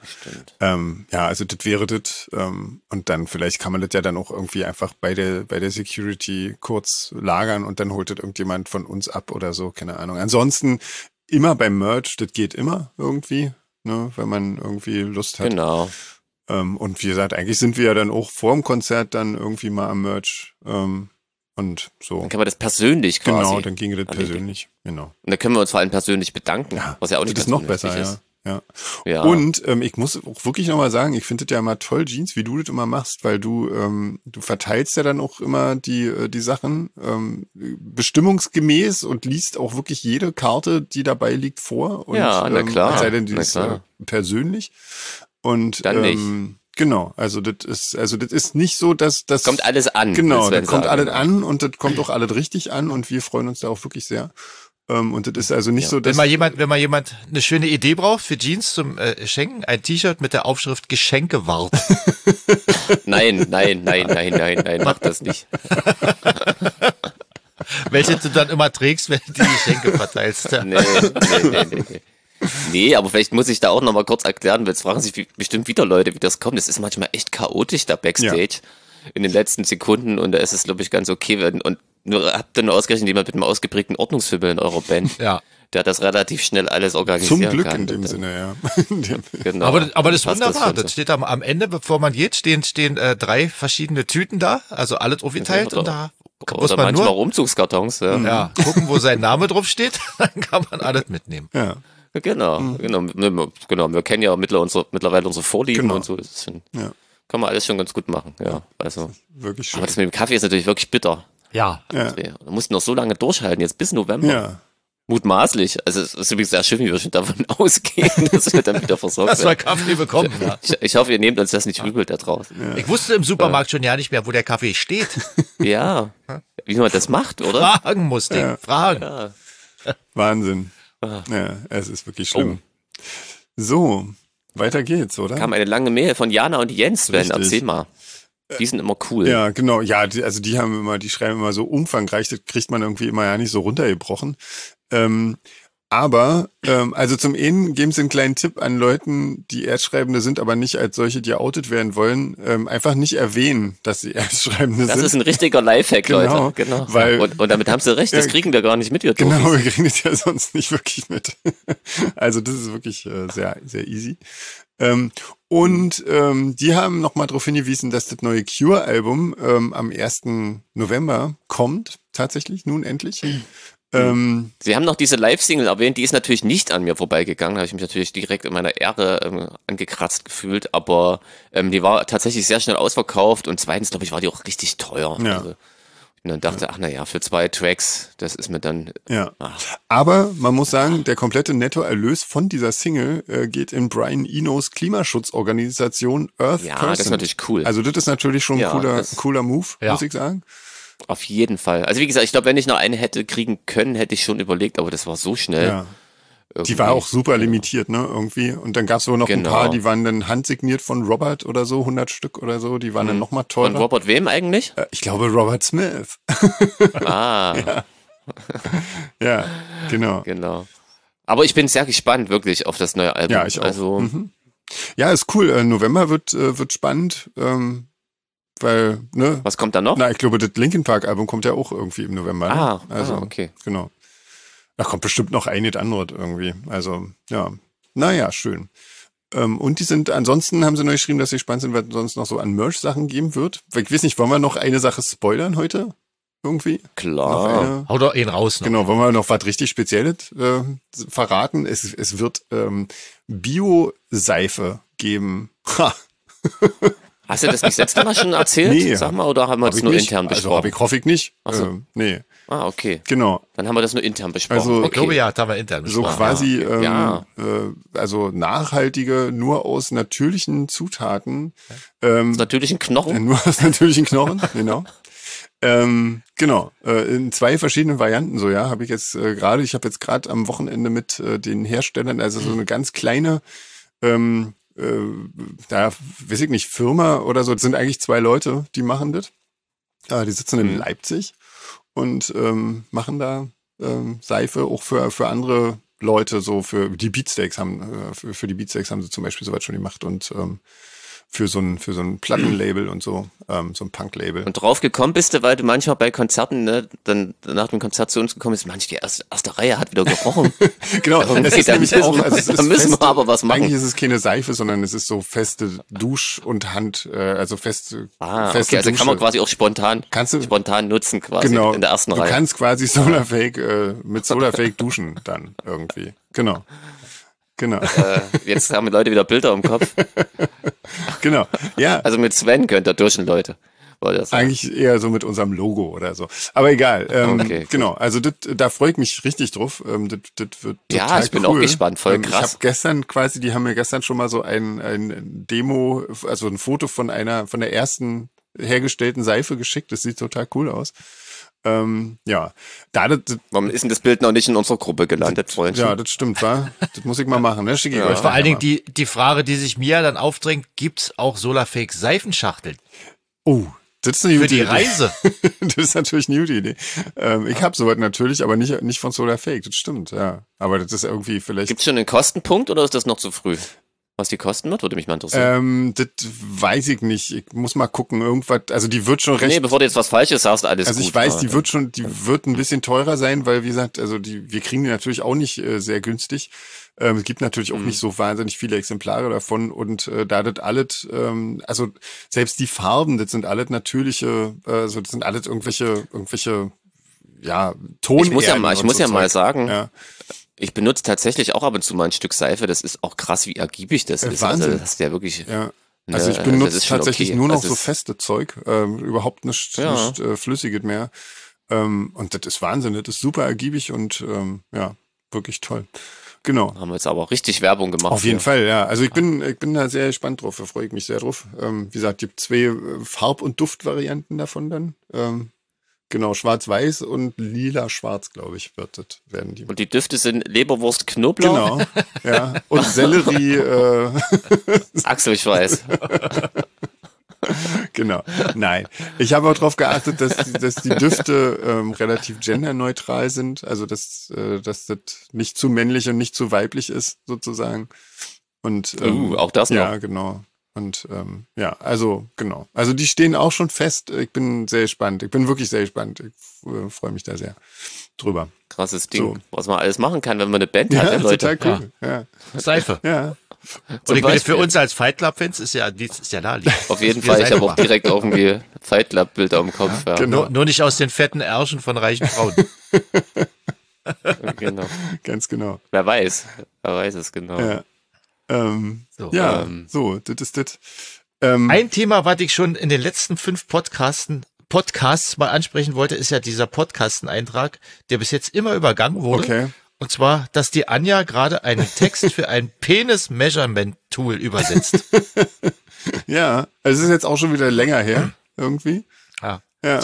Also das wäre das. Und dann vielleicht kann man das ja dann auch irgendwie einfach bei der Security kurz lagern und dann holt das irgendjemand von uns ab oder so, keine Ahnung. Ansonsten immer beim Merch, das geht immer irgendwie, ne, wenn man irgendwie Lust hat. Genau. Und wie gesagt, eigentlich sind wir ja dann auch vor dem Konzert dann irgendwie mal am Merch. Und so. Dann kann man das persönlich quasi. Genau, dann ginge das persönlich. Genau. Und dann können wir uns vor allem persönlich bedanken, was ja auch nicht das ist noch besser, ist. Ja. Und ich muss auch wirklich nochmal sagen, ich finde das ja immer toll, Jeans, wie du das immer machst, weil du verteilst ja dann auch immer die Sachen bestimmungsgemäß und liest auch wirklich jede Karte, die dabei liegt, vor. Und, ja, na klar. Sei denn, die ist persönlich. Und dann nicht. Genau, also das ist nicht so, dass das kommt alles an. Genau, das kommt alles an und das kommt auch alles richtig an und wir freuen uns da auch wirklich sehr. Und das ist also nicht so, dass... Wenn mal jemand eine schöne Idee braucht für Jeans zum Schenken, ein T-Shirt mit der Aufschrift Geschenkewart. Nein, mach das nicht. Welche du dann immer trägst, wenn du die Geschenke verteilst. Nee. Nee, aber vielleicht muss ich da auch nochmal kurz erklären, weil jetzt fragen sich bestimmt wieder Leute, wie das kommt. Das ist manchmal echt chaotisch da Backstage in den letzten Sekunden und da ist es, glaube ich, ganz okay. Und habt ihr nur ausgerechnet jemand mit einem ausgeprägten Ordnungsfimmel in eurer Band, der das relativ schnell alles organisieren kann. Zum Glück in dem Sinne, ja. Genau. Aber das ist wunderbar. Das steht am Ende, bevor man geht, stehen 3 verschiedene Tüten da, also alles aufgeteilt und da muss man manchmal nur auch Umzugskkartons. Ja, gucken, wo sein Name drauf steht, dann kann man alles mitnehmen. Ja. Genau. Wir kennen ja mittlerweile unsere Vorlieben und so. Das kann man alles schon ganz gut machen. Ja, also wirklich schön. Aber das mit dem Kaffee ist natürlich wirklich bitter. Ja. Wir mussten noch so lange durchhalten, jetzt bis November. Ja. Mutmaßlich. Also es ist übrigens sehr schön, wie wir schon davon ausgehen, dass wir dann wieder versorgt werden. Dass wir Kaffee bekommen. Ja. Ich hoffe, ihr nehmt uns das nicht übel da draußen. Ja. Ich wusste im Supermarkt schon nicht mehr, wo der Kaffee steht. Ja, wie man das macht, oder? Fragen musste ich. Fragen. Ja. Wahnsinn. Ja, es ist wirklich schlimm. So, weiter geht's, oder? Kam eine lange Mail von Jana und Jens, Sven, erzähl mal. Die sind immer cool. Ja, genau. Ja, die schreiben immer so umfangreich, das kriegt man irgendwie immer ja nicht so runtergebrochen. Aber zum einen geben sie einen kleinen Tipp an Leuten, die Erstschreibende sind, aber nicht als solche, die outet werden wollen, einfach nicht erwähnen, dass sie Erstschreibende sind. Das ist ein richtiger Lifehack, genau, Leute. Genau. Weil, und damit haben sie recht, das kriegen wir gar nicht mit, ihr Genau, Tofis. wir kriegen das ja sonst nicht wirklich mit. Also das ist wirklich sehr, sehr easy. Die haben nochmal darauf hingewiesen, dass das neue Cure-Album am 1. November kommt, tatsächlich, nun endlich. Sie haben noch diese Live-Single erwähnt, die ist natürlich nicht an mir vorbeigegangen, da habe ich mich natürlich direkt in meiner Ehre angekratzt gefühlt, aber die war tatsächlich sehr schnell ausverkauft und zweitens, glaube ich, war die auch richtig teuer. Ja. Also, ich Und dann dachte, ach naja, für 2 Tracks, das ist mir dann... Ja, aber man muss sagen, der komplette Nettoerlös von dieser Single geht in Brian Enos Klimaschutzorganisation Earth Ja, Person. das ist natürlich cool. Also das ist natürlich schon Ja, ein das- cooler Move, Ja. muss ich sagen. Auf jeden Fall. Also wie gesagt, ich glaube, wenn ich noch eine hätte kriegen können, hätte ich schon überlegt, aber das war so schnell. Ja. Irgendwie. Die war auch super limitiert, ne, irgendwie. Und dann gab's wohl noch Genau. ein paar, die waren dann handsigniert von Robert oder so, 100 Stück oder so, die waren dann noch mal teurer. Von Robert wem eigentlich? Ich glaube Robert Smith. Ah, Ja, genau. genau. Aber ich bin sehr gespannt, wirklich, auf das neue Album. Ja, ich auch. Also, Ja, ist cool. November wird spannend, weil, ne, was kommt da noch? na, ich glaube, das Linkin Park Album kommt ja auch irgendwie im November. Ne? Ah, okay. Genau. Da kommt bestimmt noch einiges anderes irgendwie. Also, ja. Naja, schön. Und die sind, ansonsten haben sie neu geschrieben, dass sie gespannt sind, was sonst noch so an Merch-Sachen geben wird. Ich weiß nicht, wollen wir noch eine Sache spoilern heute? Irgendwie? Noch Klar. eine? Hau doch ihn raus noch. Genau, wollen wir noch was richtig Spezielles verraten? Es wird Bio-Seife geben. Ha! Hast du das nicht letztes Mal schon erzählt? Nee. Sag mal, oder haben wir Hab das ich nur nicht. intern Also besprochen? hoffe ich nicht. Ach so. Nee, Ah, okay. genau. Dann haben wir das nur intern besprochen. Also, Ich glaube, ja, da haben wir intern So besprochen. quasi, Ja. also nachhaltige, nur aus natürlichen Zutaten, Natürlich ein Knochen. nur aus natürlichen Knochen, genau. Genau, in 2 verschiedenen Varianten so, ja, habe ich jetzt gerade, ich habe jetzt gerade am Wochenende mit den Herstellern, also so eine ganz kleine, da weiß ich nicht, Firma oder so, das sind eigentlich 2 Leute, die machen das. Die sitzen in Leipzig und machen da Seife auch für andere Leute, so für die Beatsteaks haben, für die Beatsteaks haben sie zum Beispiel sowas schon gemacht und für so ein Plattenlabel und so ein Punk-Label. Und drauf gekommen bist du, weil du manchmal bei Konzerten, ne, dann nach dem Konzert zu uns gekommen bist, manch die erste Reihe hat wieder gerochen. Genau, Okay, es ist da nämlich müssen auch, wir- also es da ist müssen wir feste, aber was machen. Eigentlich ist es keine Seife, sondern es ist so feste Dusch- und Hand, also feste Okay, also kann man quasi auch spontan nutzen quasi genau, in der ersten du Reihe. kannst quasi Solarfake mit Solarfake duschen dann irgendwie. Genau. Jetzt haben die Leute wieder Bilder im Kopf. Genau. Ja, Also mit Sven könnt ihr duschen, Leute. War das eigentlich eher so mit unserem Logo oder so. Aber egal. Okay, gut. Genau, also da freue ich mich richtig drauf. Das wird Ja, total ich bin cool. auch gespannt, voll Ich krass. habe gestern quasi, die haben mir gestern schon mal so ein Demo, also ein Foto von der ersten hergestellten Seife geschickt. Das sieht total cool aus. Ja, Warum ist denn das Bild noch nicht in unserer Gruppe gelandet, Freundchen? ja, das stimmt, wa? Das muss ich mal machen, ne? Schicke ich euch Vor allen nachher Dingen die Frage, die sich mir dann aufdrängt, gibt's auch Solarfake Seifenschachteln mal. Oh, das ist eine für gute die Idee. Reise? Das ist natürlich eine gute Idee. Ich habe sowas natürlich, aber nicht von Solarfake, das stimmt, ja. Aber das ist irgendwie vielleicht... Gibt es schon einen Kostenpunkt oder ist das noch zu früh? Was die kosten wird, würde mich mal interessieren. Das weiß ich nicht. Ich muss mal gucken. Irgendwas, also die wird schon recht. Nee, bevor du jetzt was Falsches sagst, alles Also gut. ich weiß, ja. die wird ein bisschen teurer sein, weil wie gesagt, also wir kriegen die natürlich auch nicht sehr günstig. Es gibt natürlich auch nicht so wahnsinnig viele Exemplare davon und da das alles, also selbst die Farben, das sind alles natürliche, also das sind alles irgendwelche ja Ton. Ich muss ja mal sagen, Ja. ich benutze tatsächlich auch ab und zu mal ein Stück Seife. Das ist auch krass, wie ergiebig das ist. Wahnsinn. Also das ist ja wirklich. Ja. Ne, Also ich das benutze ist schon tatsächlich okay. nur noch Also so es- feste Zeug, überhaupt nicht Flüssiges mehr. Und das ist Wahnsinn, das ist super ergiebig und ja, wirklich toll. Genau. Haben wir jetzt aber auch richtig Werbung gemacht. Auf jeden hier. Fall, ja. Also ich bin da sehr gespannt drauf, da freue ich mich sehr drauf. Wie gesagt, gibt 2 Farb- und Duftvarianten davon dann. Genau, schwarz-weiß und lila-schwarz, glaube ich, werden die. Und die Düfte sind Leberwurst, Knoblauch, Genau, ja. Und Sellerie, Achselschweiß. genau. Nein. Ich habe auch darauf geachtet, dass die Düfte relativ genderneutral sind. Also dass das nicht zu männlich und nicht zu weiblich ist, sozusagen. Und Auch das noch. ja, genau. Und ja, also genau. Also die stehen auch schon fest. Ich bin sehr gespannt. Ich bin wirklich sehr gespannt. Ich freue mich da sehr drüber. Krasses Ding, So. was man alles machen kann, wenn man eine Band hat, Ja, Leute. total cool. Ja. Seife. Ja. Und ich meine, für Beispiel. uns als Fight Club-Fans ist ja naheliegend. Auf jeden Wir Fall, ich Seife habe auch machen. direkt irgendwie Fight Club Bilder im Kopf. Ja, Genau. Nur nicht aus den fetten Ärschen von reichen Frauen. genau. Ganz genau. Wer weiß es genau. Ja. So. Ja, so, das ist das. Ein Thema, was ich schon in den letzten 5 Podcasten Podcasts mal ansprechen wollte, ist ja dieser Podcasten-Eintrag, der bis jetzt immer übergangen wurde. Okay. Und zwar, dass die Anja gerade einen Text für ein Penis-Measurement-Tool übersetzt. Ja, also es ist jetzt auch schon wieder länger her, irgendwie. Ja.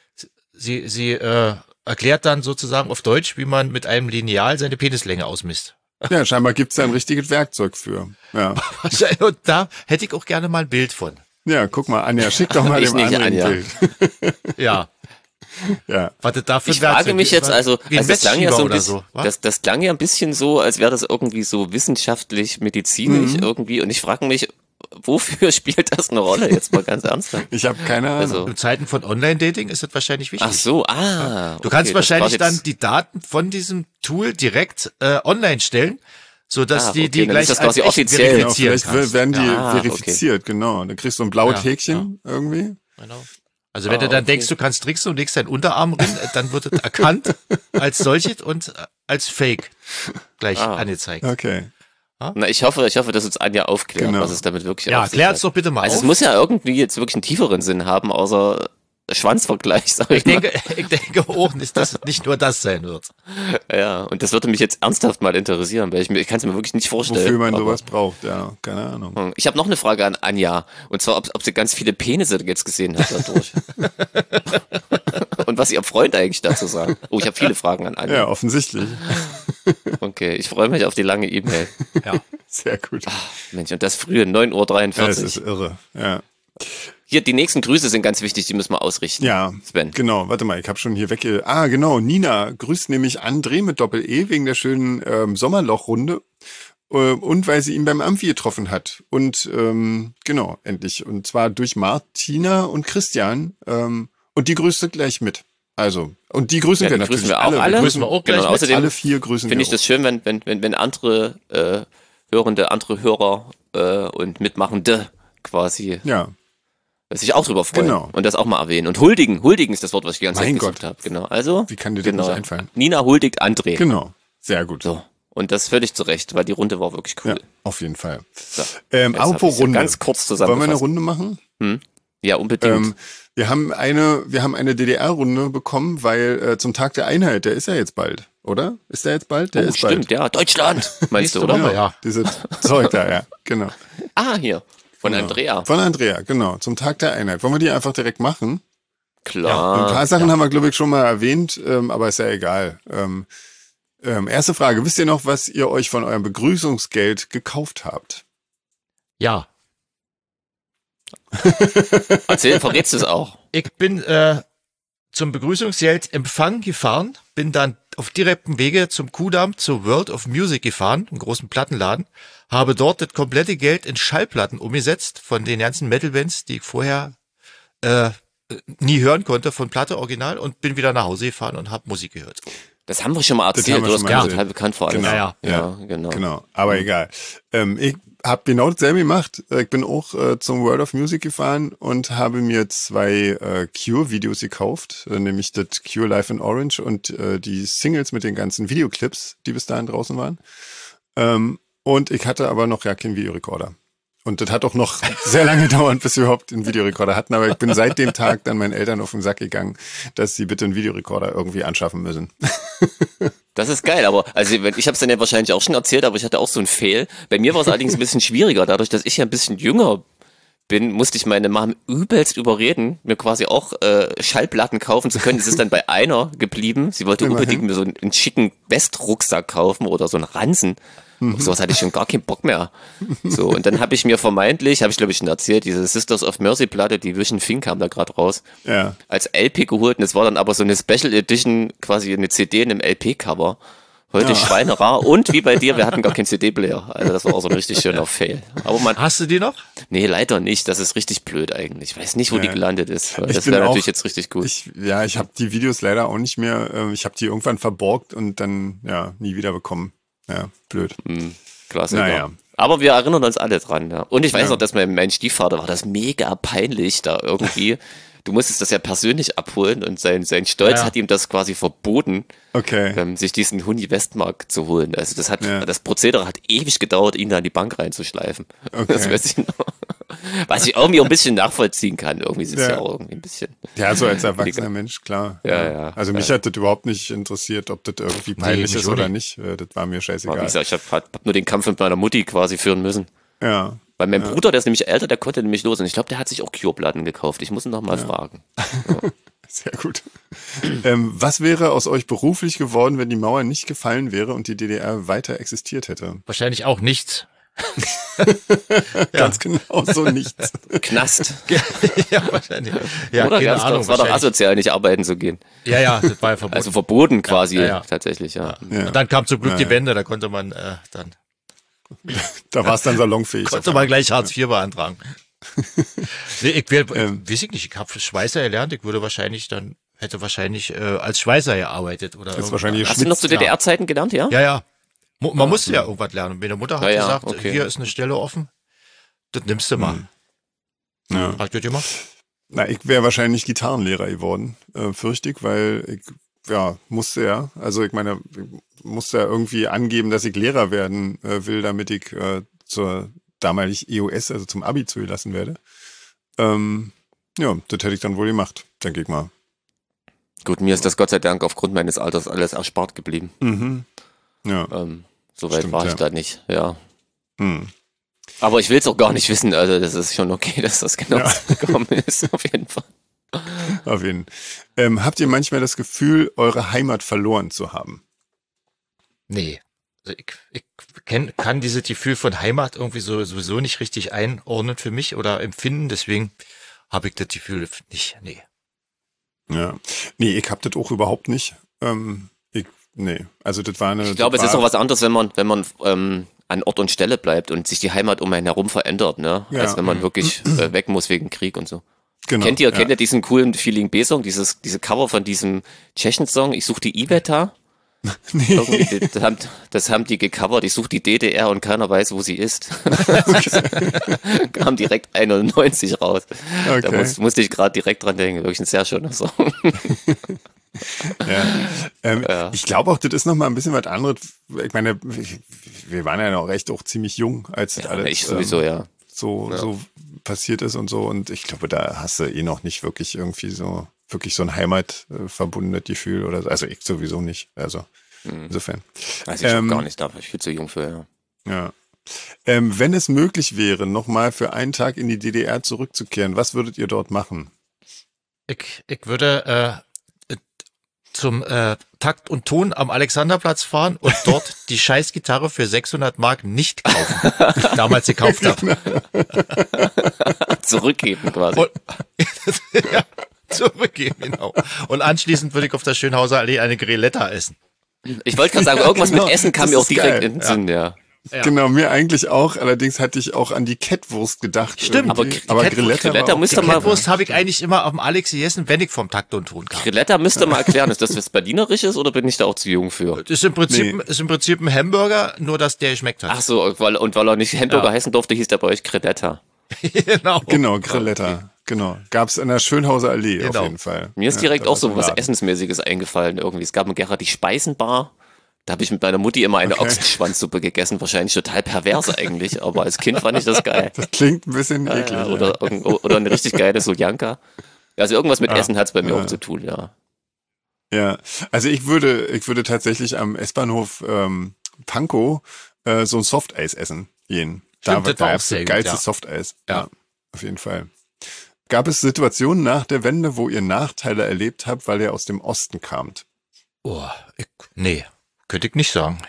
Sie erklärt dann sozusagen auf Deutsch, wie man mit einem Lineal seine Penislänge ausmisst. Ja, scheinbar gibt's da ein richtiges Werkzeug für. Ja. Und da hätte ich auch gerne mal ein Bild von. Ja, guck mal, Anja, schick doch mal Ich dem nicht, anderen Anja. ein Bild. Ja. Ja. Warte, dafür Ich frage mich jetzt, also das klang ja so ein oder bisschen, so, was? das klang ja ein bisschen so, als wäre das irgendwie so wissenschaftlich, medizinisch irgendwie. Und ich frage mich, wofür spielt das eine Rolle? Jetzt mal ganz ernsthaft. Ich habe keine Ahnung. Also, In Zeiten von Online-Dating ist das wahrscheinlich wichtig. ach so, Du kannst okay, wahrscheinlich das war dann jetzt- die Daten von diesem Tool direkt online stellen, sodass okay, die dann gleich ist das quasi als echt offiziell. Genau, verifizieren vielleicht kannst. werden die Ah, okay. verifiziert, genau. Dann kriegst du ein blaues Ja, Häkchen irgendwie. Genau. Also wenn du dann okay. denkst, du kannst tricksen und legst deinen Unterarm rein, dann wird es erkannt als solches und als Fake gleich angezeigt. Okay. Na, ich hoffe, dass uns Anja aufklärt, Genau. was es damit wirklich Ja, auf sich klär's hat. doch bitte mal Also auf. es muss ja irgendwie jetzt wirklich einen tieferen Sinn haben, außer Schwanzvergleich, sag ich mal. Ich denke auch nicht, dass es nicht nur das sein wird. Ja, und das würde mich jetzt ernsthaft mal interessieren, weil ich kann es mir wirklich nicht vorstellen. Wofür man aber- sowas braucht, ja, keine Ahnung. Ich habe noch eine Frage an Anja. Und zwar, ob sie ganz viele Penisse jetzt gesehen hat dadurch. Und was ihr Freund eigentlich dazu sagt. Oh, ich habe viele Fragen an Anja. Ja, offensichtlich. Okay, ich freue mich auf die lange E-Mail. Ja. Sehr gut. Mensch, und das frühe 9:43 Ja, Uhr. das ist irre. Ja. Hier, die nächsten Grüße sind ganz wichtig, die müssen wir ausrichten. Ja, Sven. genau, warte mal, ich habe schon hier wegge... Ah, genau, Nina grüßt nämlich André mit Doppel-E wegen der schönen Sommerlochrunde und weil sie ihn beim Amphi getroffen hat. Und genau, endlich. Und zwar durch Martina und Christian und die grüßt sie gleich mit. Also, und die grüßen Ja, wir die natürlich grüßen wir auch alle. Grüßen wir auch gleich Genau, mit. außerdem Alle 4 grüßen finde wir ich das schön, wenn andere andere Hörer und Mitmachende quasi auch. Ja, sich auch drüber freuen Genau. und das auch mal erwähnen. Und huldigen ist das Wort, was ich die ganze Mein Zeit gesucht Gott. habe. Genau. Also, Wie kann dir das genau. nicht einfallen? Nina huldigt André. genau. Sehr gut. So. Und das völlig zu Recht, weil die Runde war wirklich Ja, cool. auf jeden Fall. So. Jetzt hab Apropos ich's ja Runde. ganz kurz Wollen wir eine zusammengefasst. Runde machen? Ja, unbedingt. Wir haben eine DDR-Runde bekommen, weil zum Tag der Einheit, der ist ja jetzt bald, oder? Ist der jetzt bald? Der ist Stimmt, ja. Deutschland, meinst du, Nächste oder? Woche. bald. Ja. Diese Zeug da, ja, genau. Ah, hier. Von Genau. Andrea. Von Andrea, genau. Zum Tag der Einheit. Wollen wir die einfach direkt machen? Klar. Ein paar Sachen haben wir, glaube ich, schon mal erwähnt, aber ist ja egal. Erste Frage. Wisst ihr noch, was ihr euch von eurem Begrüßungsgeld gekauft habt? Ja. Verrätst du es auch? Ich bin zum Begrüßungsgeld-Empfang gefahren, bin dann auf direktem Wege zum Kudamm zur World of Music gefahren, einem großen Plattenladen, habe dort das komplette Geld in Schallplatten umgesetzt von den ganzen Metal-Bands, die ich vorher nie hören konnte, von Platte Original, und bin wieder nach Hause gefahren und habe Musik gehört. Das haben wir schon mal haben erzählt. wir Du hast schon mal gar erzählt. total bekannt vor allem. Genau. Ja, Ja, genau. Genau, aber egal. Ich habe genau dasselbe gemacht. Ich bin auch zum World of Music gefahren und habe mir 2 Cure-Videos gekauft, nämlich das Cure Live in Orange und die Singles mit den ganzen Videoclips, die bis dahin draußen waren. Und ich hatte aber noch ja keinen Videorekorder. Und das hat auch noch sehr lange gedauert, bis wir überhaupt einen Videorekorder hatten. Aber ich bin seit dem Tag dann meinen Eltern auf den Sack gegangen, dass sie bitte einen Videorekorder irgendwie anschaffen müssen. Das ist geil, aber also ich habe es dann ja wahrscheinlich auch schon erzählt, aber ich hatte auch so einen Fail. Bei mir war es allerdings ein bisschen schwieriger, dadurch, dass ich ja ein bisschen jünger bin, musste ich meine Mom übelst überreden, mir quasi auch Schallplatten kaufen zu können. Es ist dann bei einer geblieben. Sie wollte unbedingt mir so einen schicken Westrucksack kaufen oder so einen Ranzen. Auf sowas hatte ich schon gar keinen Bock mehr. So, und dann habe ich mir vermeintlich, habe ich glaube ich schon erzählt, diese Sisters of Mercy Platte, die Vision Fink kam da gerade raus, Ja. als LP geholt. Und es war dann aber so eine Special Edition, quasi eine CD in einem LP-Cover. Heute schweinerar. Und wie bei dir, wir hatten gar keinen CD-Player. Also das war auch so ein richtig schöner Fail. Aber man, Hast du die noch? nee, leider nicht. Das ist richtig blöd eigentlich. Ich weiß nicht, wo die gelandet ist. Ich Das bin wäre auch- natürlich jetzt richtig gut. Ich habe die Videos leider auch nicht mehr. Ich habe die irgendwann verborgt und dann nie wieder bekommen. Ja, blöd. Klassiker. Naja. Aber wir erinnern uns alle dran. Ja. Und ich weiß noch, dass mein Stiefvater war das mega peinlich da irgendwie. Du musstest das ja persönlich abholen und sein Stolz Ja. hat ihm das quasi verboten, Okay. sich diesen Huni Westmark zu holen. Also das Prozedere hat ewig gedauert, ihn da in die Bank reinzuschleifen. Okay. Das weiß ich noch. Was ich irgendwie auch ein bisschen nachvollziehen kann. Irgendwie ist es ja auch irgendwie ein bisschen. Ja, so als erwachsener Mensch, klar. Ja. Also mich hat das überhaupt nicht interessiert, ob das irgendwie peinlich ist oder nicht. Das war mir scheißegal. Wie gesagt, ich hab nur den Kampf mit meiner Mutti quasi führen müssen. Ja. Weil mein Bruder, der ist nämlich älter, der konnte nämlich los. Und ich glaube, der hat sich auch Cure-Platten gekauft. Ich muss ihn noch mal fragen. Sehr gut. Was wäre aus euch beruflich geworden, wenn die Mauer nicht gefallen wäre und die DDR weiter existiert hätte? Wahrscheinlich auch nichts. Ganz genau so nichts. Knast. Ja, wahrscheinlich. Ja, Oder keine ganz Ahnung. klar, es war doch asozial, nicht arbeiten zu gehen. Ja, das war ja verboten. Also verboten quasi, Ja. tatsächlich, ja. Und dann kam zum Glück die Wende, da konnte man dann Da war es dann salonfähig. konnte man gleich Hartz IV beantragen. Nee, weiß ich nicht, ich habe Schweißer gelernt, ich hätte wahrscheinlich als Schweißer gearbeitet oder Das ist wahrscheinlich Hast du noch zu DDR-Zeiten gelernt, ja? Ja. Man musste ja irgendwas lernen. Meine Mutter hat gesagt, okay. hier ist eine Stelle offen, das nimmst du mal. Ja. Hast du das gemacht? Na, ich wäre wahrscheinlich Gitarrenlehrer geworden, fürchte ich, weil ich musste ja. Also ich meine, ich musste ja irgendwie angeben, dass ich Lehrer werden will, damit ich zur damalig EOS, also zum Abi zugelassen werde. Das hätte ich dann wohl gemacht, denke ich mal. Gut, mir ist das Gott sei Dank aufgrund meines Alters alles erspart geblieben. Mhm. Ja. Soweit Stimmt, war ich da nicht, ja. Hm. Aber ich will es auch gar nicht wissen, also das ist schon okay, dass das genau so gekommen ist, auf jeden Fall. Auf jeden Fall. Habt ihr manchmal das Gefühl, eure Heimat verloren zu haben? Nee. Also ich kann dieses Gefühl von Heimat irgendwie sowieso nicht richtig einordnen für mich oder empfinden, deswegen habe ich das Gefühl nicht, nee. Ja. Nee, ich hab das auch überhaupt nicht. Nee, also das war eine... Ich glaube, es ist auch was anderes, wenn man an Ort und Stelle bleibt und sich die Heimat um einen herum verändert, ne? Ja. Als wenn man wirklich weg muss wegen Krieg und so. Genau, Kennt ihr diesen coolen Feeling B-Song, diese Cover von diesem Tschechen-Song, Ich such die Iveta? Nee. Das haben die gecovert, ich suche die DDR und keiner weiß, wo sie ist. Kam direkt 91 raus. Okay. Da musste ich gerade direkt dran denken, wirklich ein sehr schöner Song. Ich glaube auch, das ist nochmal ein bisschen was anderes. Ich meine, wir waren ja noch recht auch ziemlich jung, als das alles ich sowieso, so passiert ist und so. Und ich glaube, da hast du noch nicht wirklich irgendwie so ein heimatverbundenes Gefühl oder so. Also ich sowieso nicht. Also insofern. Also ich gar nicht, da war ich viel zu jung für, ja. Wenn es möglich wäre, nochmal für einen Tag in die DDR zurückzukehren, was würdet ihr dort machen? Ich würde zum Takt und Ton am Alexanderplatz fahren und dort die Scheißgitarre für 600 Mark nicht kaufen, die ich damals gekauft habe. Zurückgeben quasi. Ja, zurückgeben, genau. Und anschließend würde ich auf der Schönhauser Allee eine Grilletta essen. Ich wollte gerade sagen, irgendwas mit Essen kam mir auch direkt in den Sinn, ja. Genau, mir eigentlich auch. Allerdings hatte ich auch an die Kettwurst gedacht. Stimmt, aber Grilletta müsste mal. Kettwurst habe ich eigentlich immer auf dem Alex gegessen, wenn ich vom Takt und Ton kam. Grilletta müsste mal erklären, ist das was Berlinerisches oder bin ich da auch zu jung für? Das ist im Prinzip ein Hamburger, nur dass der geschmeckt hat. Ach so, weil er nicht Hamburger heißen durfte, hieß der bei euch Grilletta. Genau, Grilletta. Genau. Gab es in der Schönhauser Allee auf jeden Fall. Mir ist direkt auch so was Essensmäßiges eingefallen irgendwie. Es gab in Gera die Speisenbar. Da habe ich mit meiner Mutti immer eine Ochsenschwanzsuppe gegessen. Wahrscheinlich total pervers eigentlich, aber als Kind fand ich das geil. Das klingt ein bisschen eklig. Ja. Oder eine richtig geile Soljanka. Also irgendwas mit Essen hat es bei mir auch zu tun, ja. Ja, also ich würde tatsächlich am S-Bahnhof Pankow so ein Softeis essen gehen. Da war das geilste Softeis. Ja, auf jeden Fall. Gab es Situationen nach der Wende, wo ihr Nachteile erlebt habt, weil ihr aus dem Osten kamt? Nee. Könnte ich nicht sagen.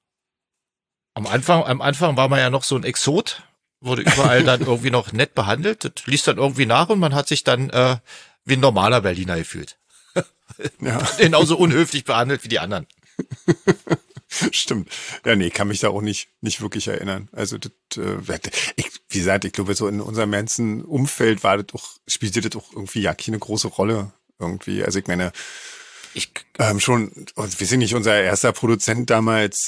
Am Anfang war man ja noch so ein Exot, wurde überall dann irgendwie noch nett behandelt. Das ließ dann irgendwie nach und man hat sich dann wie ein normaler Berliner gefühlt. Ja. Genauso unhöflich behandelt wie die anderen. Stimmt. Ja, nee, kann mich da auch nicht wirklich erinnern. Also das, wie gesagt, ich glaube, so in unserem ganzen Umfeld spielte das auch irgendwie ja keine große Rolle irgendwie. Also ich meine, schon, wir sind nicht unser erster Produzent damals,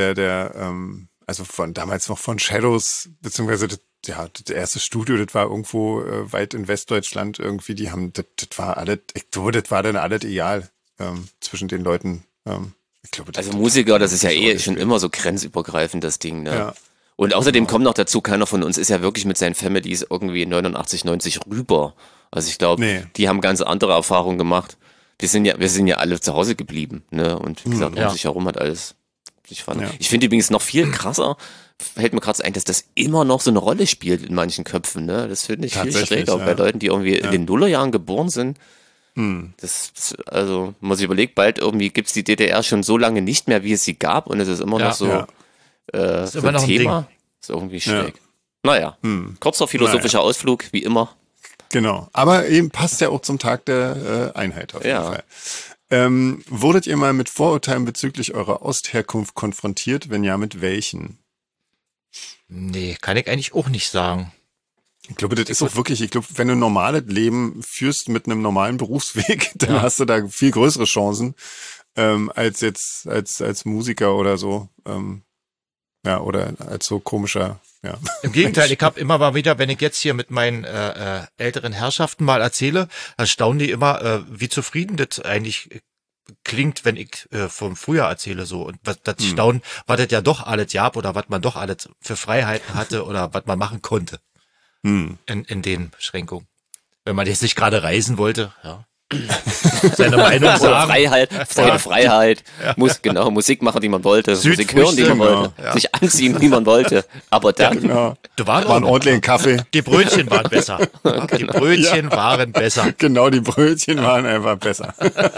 also damals noch von Shadows, beziehungsweise das erste Studio, das war irgendwo weit in Westdeutschland irgendwie, das war alles, ich glaube, das war dann alles egal zwischen den Leuten. Ich glaube, also Musiker, das ist ja schon immer so grenzübergreifend, das Ding, ne? Ja. Und außerdem kommt noch dazu, keiner von uns ist ja wirklich mit seinen Families irgendwie 89, 90 rüber. Also ich glaube, die haben ganz andere Erfahrungen gemacht. Wir sind ja alle zu Hause geblieben, ne? Und wie gesagt, um sich herum hat alles sich verändert. Ja. Ich finde übrigens noch viel krasser, fällt mir gerade ein, dass das immer noch so eine Rolle spielt in manchen Köpfen, ne? Das finde ich viel schräger bei Leuten, die irgendwie in den Nullerjahren geboren sind. Also, man sich überlegt, bald irgendwie gibt es die DDR schon so lange nicht mehr, wie es sie gab, und es ist immer noch so, ist so immer noch ein Thema. Ding. Ist irgendwie schräg. Naja, kurzer philosophischer Ausflug, wie immer. Genau, aber eben passt ja auch zum Tag der Einheit auf jeden Fall. Wurdet ihr mal mit Vorurteilen bezüglich eurer Ostherkunft konfrontiert? Wenn ja, mit welchen? Nee, kann ich eigentlich auch nicht sagen. Ich glaube, das ist auch wirklich, wenn du ein normales Leben führst mit einem normalen Berufsweg, dann hast du da viel größere Chancen, als jetzt als Musiker oder so. Oder als so komischer, Im Gegenteil, ich habe immer mal wieder, wenn ich jetzt hier mit meinen älteren Herrschaften mal erzähle, dann staunen die immer, wie zufrieden das eigentlich klingt, wenn ich vom Frühjahr erzähle so. Und das staunen, was das ja doch alles gab oder was man doch alles für Freiheiten hatte oder was man machen konnte. In den Beschränkungen. Wenn man jetzt nicht gerade reisen wollte, seine Meinung sagen. Seine Freiheit. Musik machen, die man wollte. Musik hören, die man wollte. Sich anziehen, wie man wollte. Aber dann. War ein ordentlichen Kaffee. Die Brötchen waren besser. Die Brötchen waren besser. Genau, die Brötchen waren einfach besser.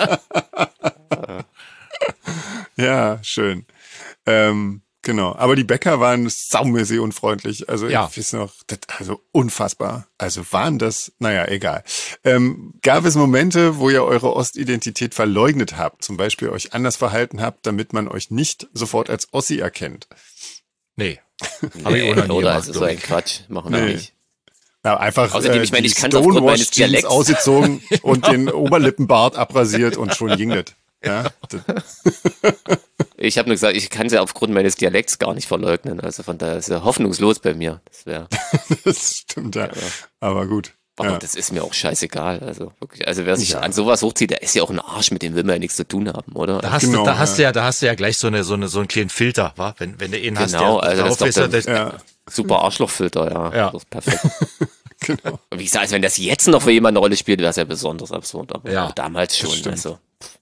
Ja, schön. Genau, aber die Bäcker waren saumäßig unfreundlich. Also ich weiß noch, also unfassbar. Also waren das, naja, egal. Gab es Momente, wo ihr eure Ostidentität verleugnet habt, zum Beispiel euch anders verhalten habt, damit man euch nicht sofort als Ossi erkennt? Nee. Oder also so ein Quatsch, machen wir nicht. Ja, einfach außerdem, ich meine, ich kann aufgrund meines Dialekts ausgezogen und den Oberlippenbart abrasiert und schon ging das. Ja. Ich habe nur gesagt, ich kann es ja aufgrund meines Dialekts gar nicht verleugnen. Also von daher ist ja hoffnungslos bei mir. Das stimmt, ja. Aber gut. Aber das ist mir auch scheißegal. Also wirklich, also wer sich an sowas hochzieht, der ist ja auch ein Arsch, mit dem will man ja nichts zu tun haben, oder? Da hast du ja gleich so einen kleinen Filter, wa? Wenn du ihn hast, der also drauf das ist der super Arschlochfilter, ja. Das ist perfekt. Genau. Wie gesagt, wenn das jetzt noch für jemanden eine Rolle spielt, wäre es ja besonders absurd. Aber damals schon. Also.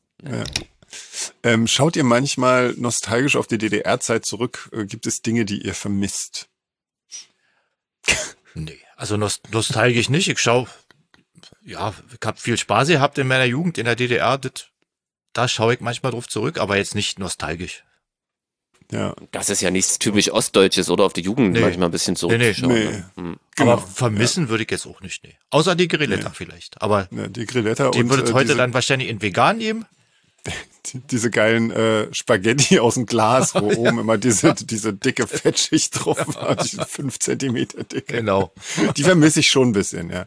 Ja. Schaut ihr manchmal nostalgisch auf die DDR-Zeit zurück? Gibt es Dinge, die ihr vermisst? Nee, also nostalgisch nicht. Ich habe viel Spaß gehabt in meiner Jugend in der DDR. Da schaue ich manchmal drauf zurück, aber jetzt nicht nostalgisch. Ja. Das ist ja nichts typisch Ostdeutsches oder auf die Jugend manchmal ein bisschen zurückschauen. Nee. Aber vermissen würde ich jetzt auch nicht. Nee. Außer die Grilletta vielleicht. Aber die Grilletta die würde es heute dann wahrscheinlich in vegan nehmen. Diese geilen Spaghetti aus dem Glas, wo oben immer diese dicke Fettschicht drauf war, diese 5 Zentimeter dicke. Genau. Die vermisse ich schon ein bisschen, ja.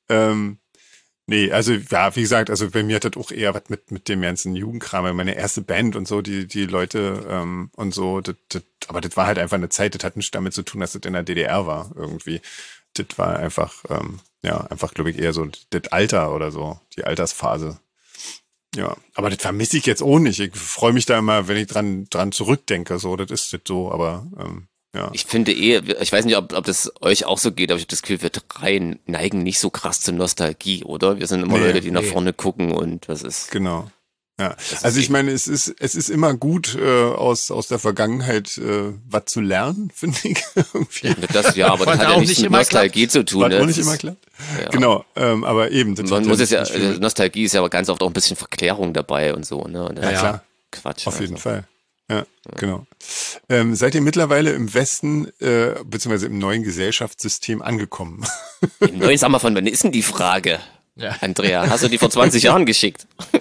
Nee, also wie gesagt, also bei mir hat das auch eher was mit dem ganzen Jugendkram, meine erste Band und so, die Leute und so, aber das war halt einfach eine Zeit, das hat nichts damit zu tun, dass das in der DDR war irgendwie. Das war einfach, einfach, glaube ich, eher so das Alter oder so, die Altersphase. Ja, aber das vermisse ich jetzt auch nicht. Ich freue mich da immer, wenn ich dran zurückdenke, so, das ist das so, aber ja. Ich finde ich weiß nicht, ob das euch auch so geht, aber ich habe das Gefühl, wir drei neigen nicht so krass zur Nostalgie, oder? Wir sind immer Leute, die nach vorne gucken und das ist... Genau. Ja, also ich meine, es ist immer gut, aus der Vergangenheit was zu lernen, finde ich. Aber das hat ja nichts mit Nostalgie zu tun. War auch nicht immer klar. Ja. Genau, aber eben. Nostalgie ist ja aber ganz oft auch ein bisschen Verklärung dabei und so. Ne? Und ja, klar. Quatsch. Auf jeden Fall. Ja, genau. Seid ihr mittlerweile im Westen, beziehungsweise im neuen Gesellschaftssystem angekommen? Im neuen, sag mal, von wann ist denn die Frage? Ja. Andrea, hast du die vor 20 Jahren geschickt?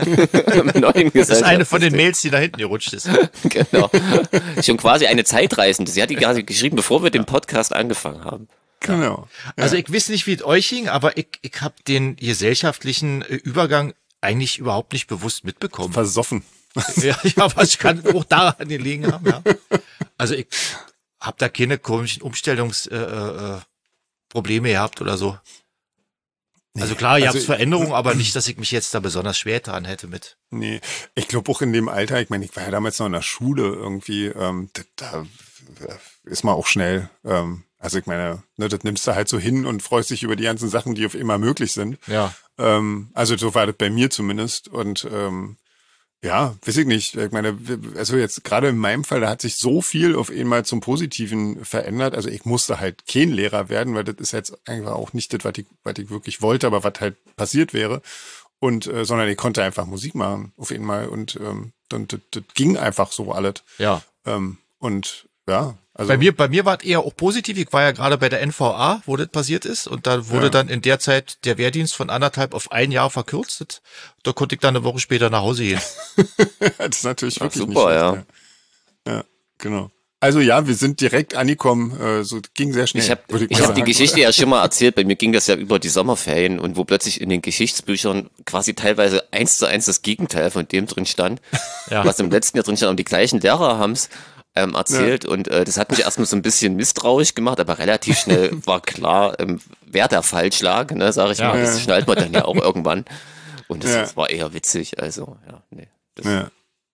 Das ist eine von den Mails, die da hinten gerutscht ist. Genau. Schon quasi eine Zeitreisende. Sie hat die gerade geschrieben, bevor wir den Podcast angefangen haben. Genau. Ja. Also ich weiß nicht, wie es euch ging, aber ich habe den gesellschaftlichen Übergang eigentlich überhaupt nicht bewusst mitbekommen. Versoffen. Ja, was kann auch daran gelegen haben, ja. Also ich habe da keine komischen Umstellungsprobleme gehabt oder so. Also klar, ihr Also habt Veränderungen, aber nicht, dass ich mich jetzt da besonders schwer dran hätte mit. Nee, ich glaube auch in dem Alter, ich meine, ich war ja damals noch in der Schule irgendwie, da ist man auch schnell, also ich meine, ne, das nimmst du halt so hin und freust dich über die ganzen Sachen, die auf immer möglich sind. Ja. Also so war das bei mir zumindest und ja, weiß ich nicht. Ich meine, also jetzt gerade in meinem Fall, da hat sich so viel auf einmal zum Positiven verändert. Also ich musste halt kein Lehrer werden, weil das ist jetzt einfach auch nicht das, was ich wirklich wollte, aber was halt passiert wäre. Und sondern ich konnte einfach Musik machen auf einmal und dann das ging einfach so alles. Ja. Und ja, also Bei mir war es eher auch positiv. Ich war ja gerade bei der NVA, wo das passiert ist. Und da wurde dann in der Zeit der Wehrdienst von 1,5 auf 1 Jahr verkürzt. Da konnte ich dann eine Woche später nach Hause gehen. das ist natürlich wirklich super, nicht schlecht, ja, genau. Also ja, wir sind direkt angekommen, so ging sehr schnell. Ich hab die Geschichte ja schon mal erzählt, bei mir ging das ja über die Sommerferien und wo plötzlich in den Geschichtsbüchern quasi teilweise 1:1 das Gegenteil von dem drin stand, was im letzten Jahr drin stand, und die gleichen Lehrer haben es erzählt und das hat mich erstmal so ein bisschen misstrauisch gemacht, aber relativ schnell war klar, wer der falsch lag, ne, sag ich mal, das schnallt man dann ja auch irgendwann und das war eher witzig, also ja.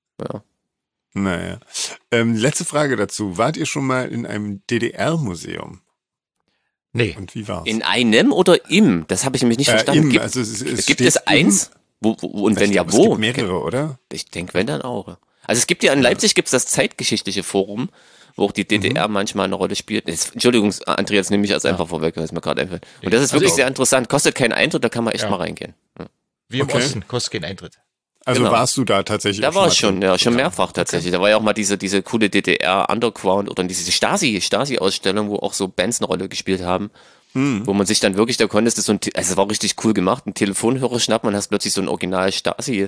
Naja. Letzte Frage dazu. Wart ihr schon mal in einem DDR-Museum? Nee. Und wie war's? In einem oder im? Das habe ich nämlich nicht verstanden. Gibt es eins? Und wenn ja, wo? Es gibt mehrere, oder? Ich denke, wenn dann auch. Also es gibt ja in Leipzig gibt's das Zeitgeschichtliche Forum, wo auch die DDR manchmal eine Rolle spielt. Entschuldigung, André, jetzt nehme ich das einfach vorweg, weil es mir gerade einfällt. Und das ist wirklich sehr interessant. Kostet keinen Eintritt, da kann man echt mal reingehen. Ja. Wie im Osten, kostet keinen Eintritt. Also warst du da tatsächlich? Da war ich schon, schon mehrfach tatsächlich. Da war ja auch mal diese coole DDR Underground oder diese Stasi-Ausstellung, wo auch so Bands eine Rolle gespielt haben. Wo man sich dann wirklich, da konntest du es war richtig cool gemacht, einen Telefonhörer schnappen und hast plötzlich so ein Original Stasi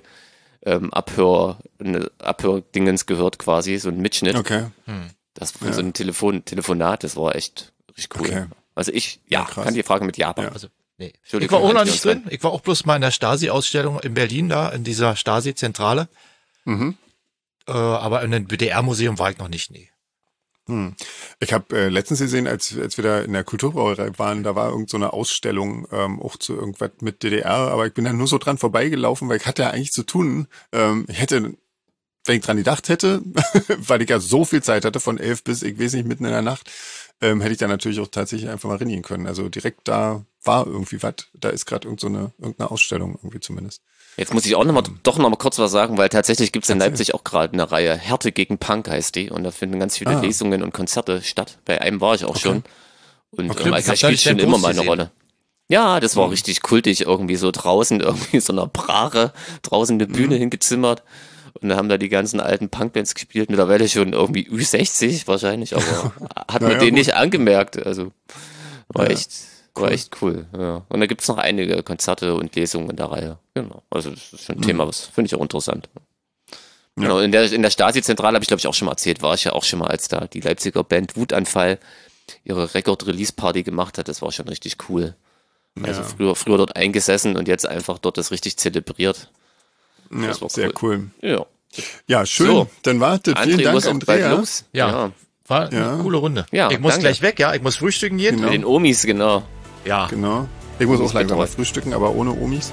Abhördingens gehört quasi, so ein Mitschnitt. Okay. Das war so ein Telefonat, das war echt richtig cool. Okay. Also kann die Frage mit Japan. Also, nee. Ich war auch noch nicht drin. Ich war auch bloß mal in der Stasi-Ausstellung in Berlin da, in dieser Stasi-Zentrale. Aber in einem BDR-Museum war ich noch nicht, nee. Ich habe letztens gesehen, als wir da in der Kulturbrauerei waren, da war irgend so eine Ausstellung auch zu irgendwas mit DDR, aber ich bin da nur so dran vorbeigelaufen, weil ich hatte ja eigentlich zu tun. Ich hätte, wenn ich dran gedacht hätte, weil ich ja so viel Zeit hatte, von 11 bis, ich weiß nicht, mitten in der Nacht, hätte ich da natürlich auch tatsächlich einfach mal reingehen können. Also direkt da war irgendwie was, da ist gerade irgendeine Ausstellung irgendwie zumindest. Jetzt muss ich auch noch mal kurz was sagen, weil tatsächlich gibt es in Leipzig auch gerade eine Reihe, Härte gegen Punk heißt die, und da finden ganz viele Lesungen und Konzerte statt. Bei einem war ich auch schon. Und das spielt schon immer mal eine Rolle. Ja, das war richtig kultig, irgendwie so draußen, irgendwie so einer Brache, draußen eine Bühne hingezimmert. Und da haben da die ganzen alten Punkbands gespielt, mittlerweile schon irgendwie Ü60 wahrscheinlich, aber hat man den nicht angemerkt. Also war echt cool. Ja. Und da gibt's noch einige Konzerte und Lesungen in der Reihe. Genau. Also das ist schon ein Thema, was finde ich auch interessant. Ja. Genau, in der Stasi-Zentrale habe ich, glaube ich, auch schon mal erzählt, war ich ja auch schon mal, als da die Leipziger Band Wutanfall ihre Record-Release-Party gemacht hat. Das war schon richtig cool. Also früher dort eingesessen und jetzt einfach dort das richtig zelebriert. Ja, das war sehr cool. Ja, schön. So, dann wartet. Vielen Dank, Andrea. Ja. War eine coole Runde. Ja, ich muss gleich weg, ich muss frühstücken gehen. Mit den Omis, genau. Ja. Genau. Ich muss auch langsam mal frühstücken, aber ohne Omis.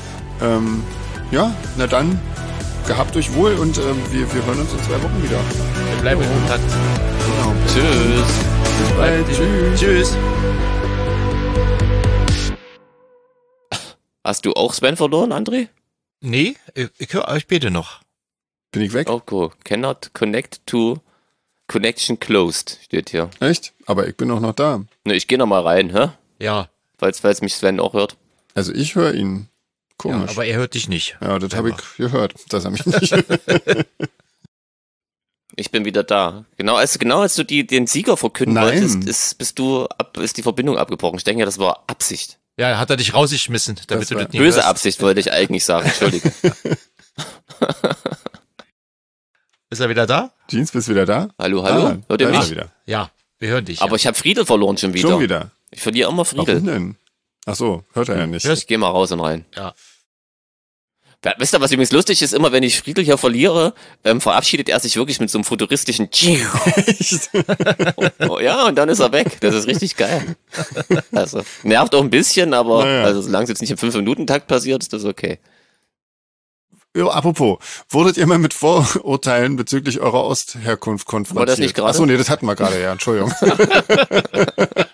Na dann, gehabt euch wohl und wir hören uns in 2 Wochen wieder. Wir bleiben in Kontakt. Genau. Tschüss. Bis bald. Tschüss. Hast du auch Sven verloren, André? Nee, ich höre euch beide noch. Bin ich weg? Oh, cool. Cannot connect to connection closed, steht hier. Echt? Aber ich bin auch noch da. Ne, ich gehe noch mal rein, hä? Ja. Falls mich Sven auch hört. Also ich höre ihn. Komisch. Ja, aber er hört dich nicht. Ja, das habe ich gehört, dass er mich nicht Ich bin wieder da. Genau als du den Sieger verkünden wolltest, ist die Verbindung abgebrochen. Ich denke, das war Absicht. Ja, hat er dich rausgeschmissen, damit du das nicht böse hörst. Absicht wollte ich eigentlich sagen, Entschuldige. Ist er wieder da? Jeans, bist du wieder da? Hallo? Hört ihr mich? Wieder. Ja, wir hören dich. Aber ich habe Friedel verloren schon wieder. Schon wieder? Ich verliere immer Friedel. Warum denn? Ach so, hört er ja nicht. Ich geh mal raus und rein. Ja. Wisst ihr, was übrigens lustig ist? Immer wenn ich Friedel hier verliere, verabschiedet er sich wirklich mit so einem futuristischen oh, ja, und dann ist er weg. Das ist richtig geil. Also, nervt auch ein bisschen, aber also, solange es jetzt nicht im 5-Minuten-Takt passiert, ist das okay. Jo, apropos, wurdet ihr mal mit Vorurteilen bezüglich eurer Ostherkunft konfrontiert? War das nicht gerade? Achso, nee, das hatten wir gerade, ja, Entschuldigung.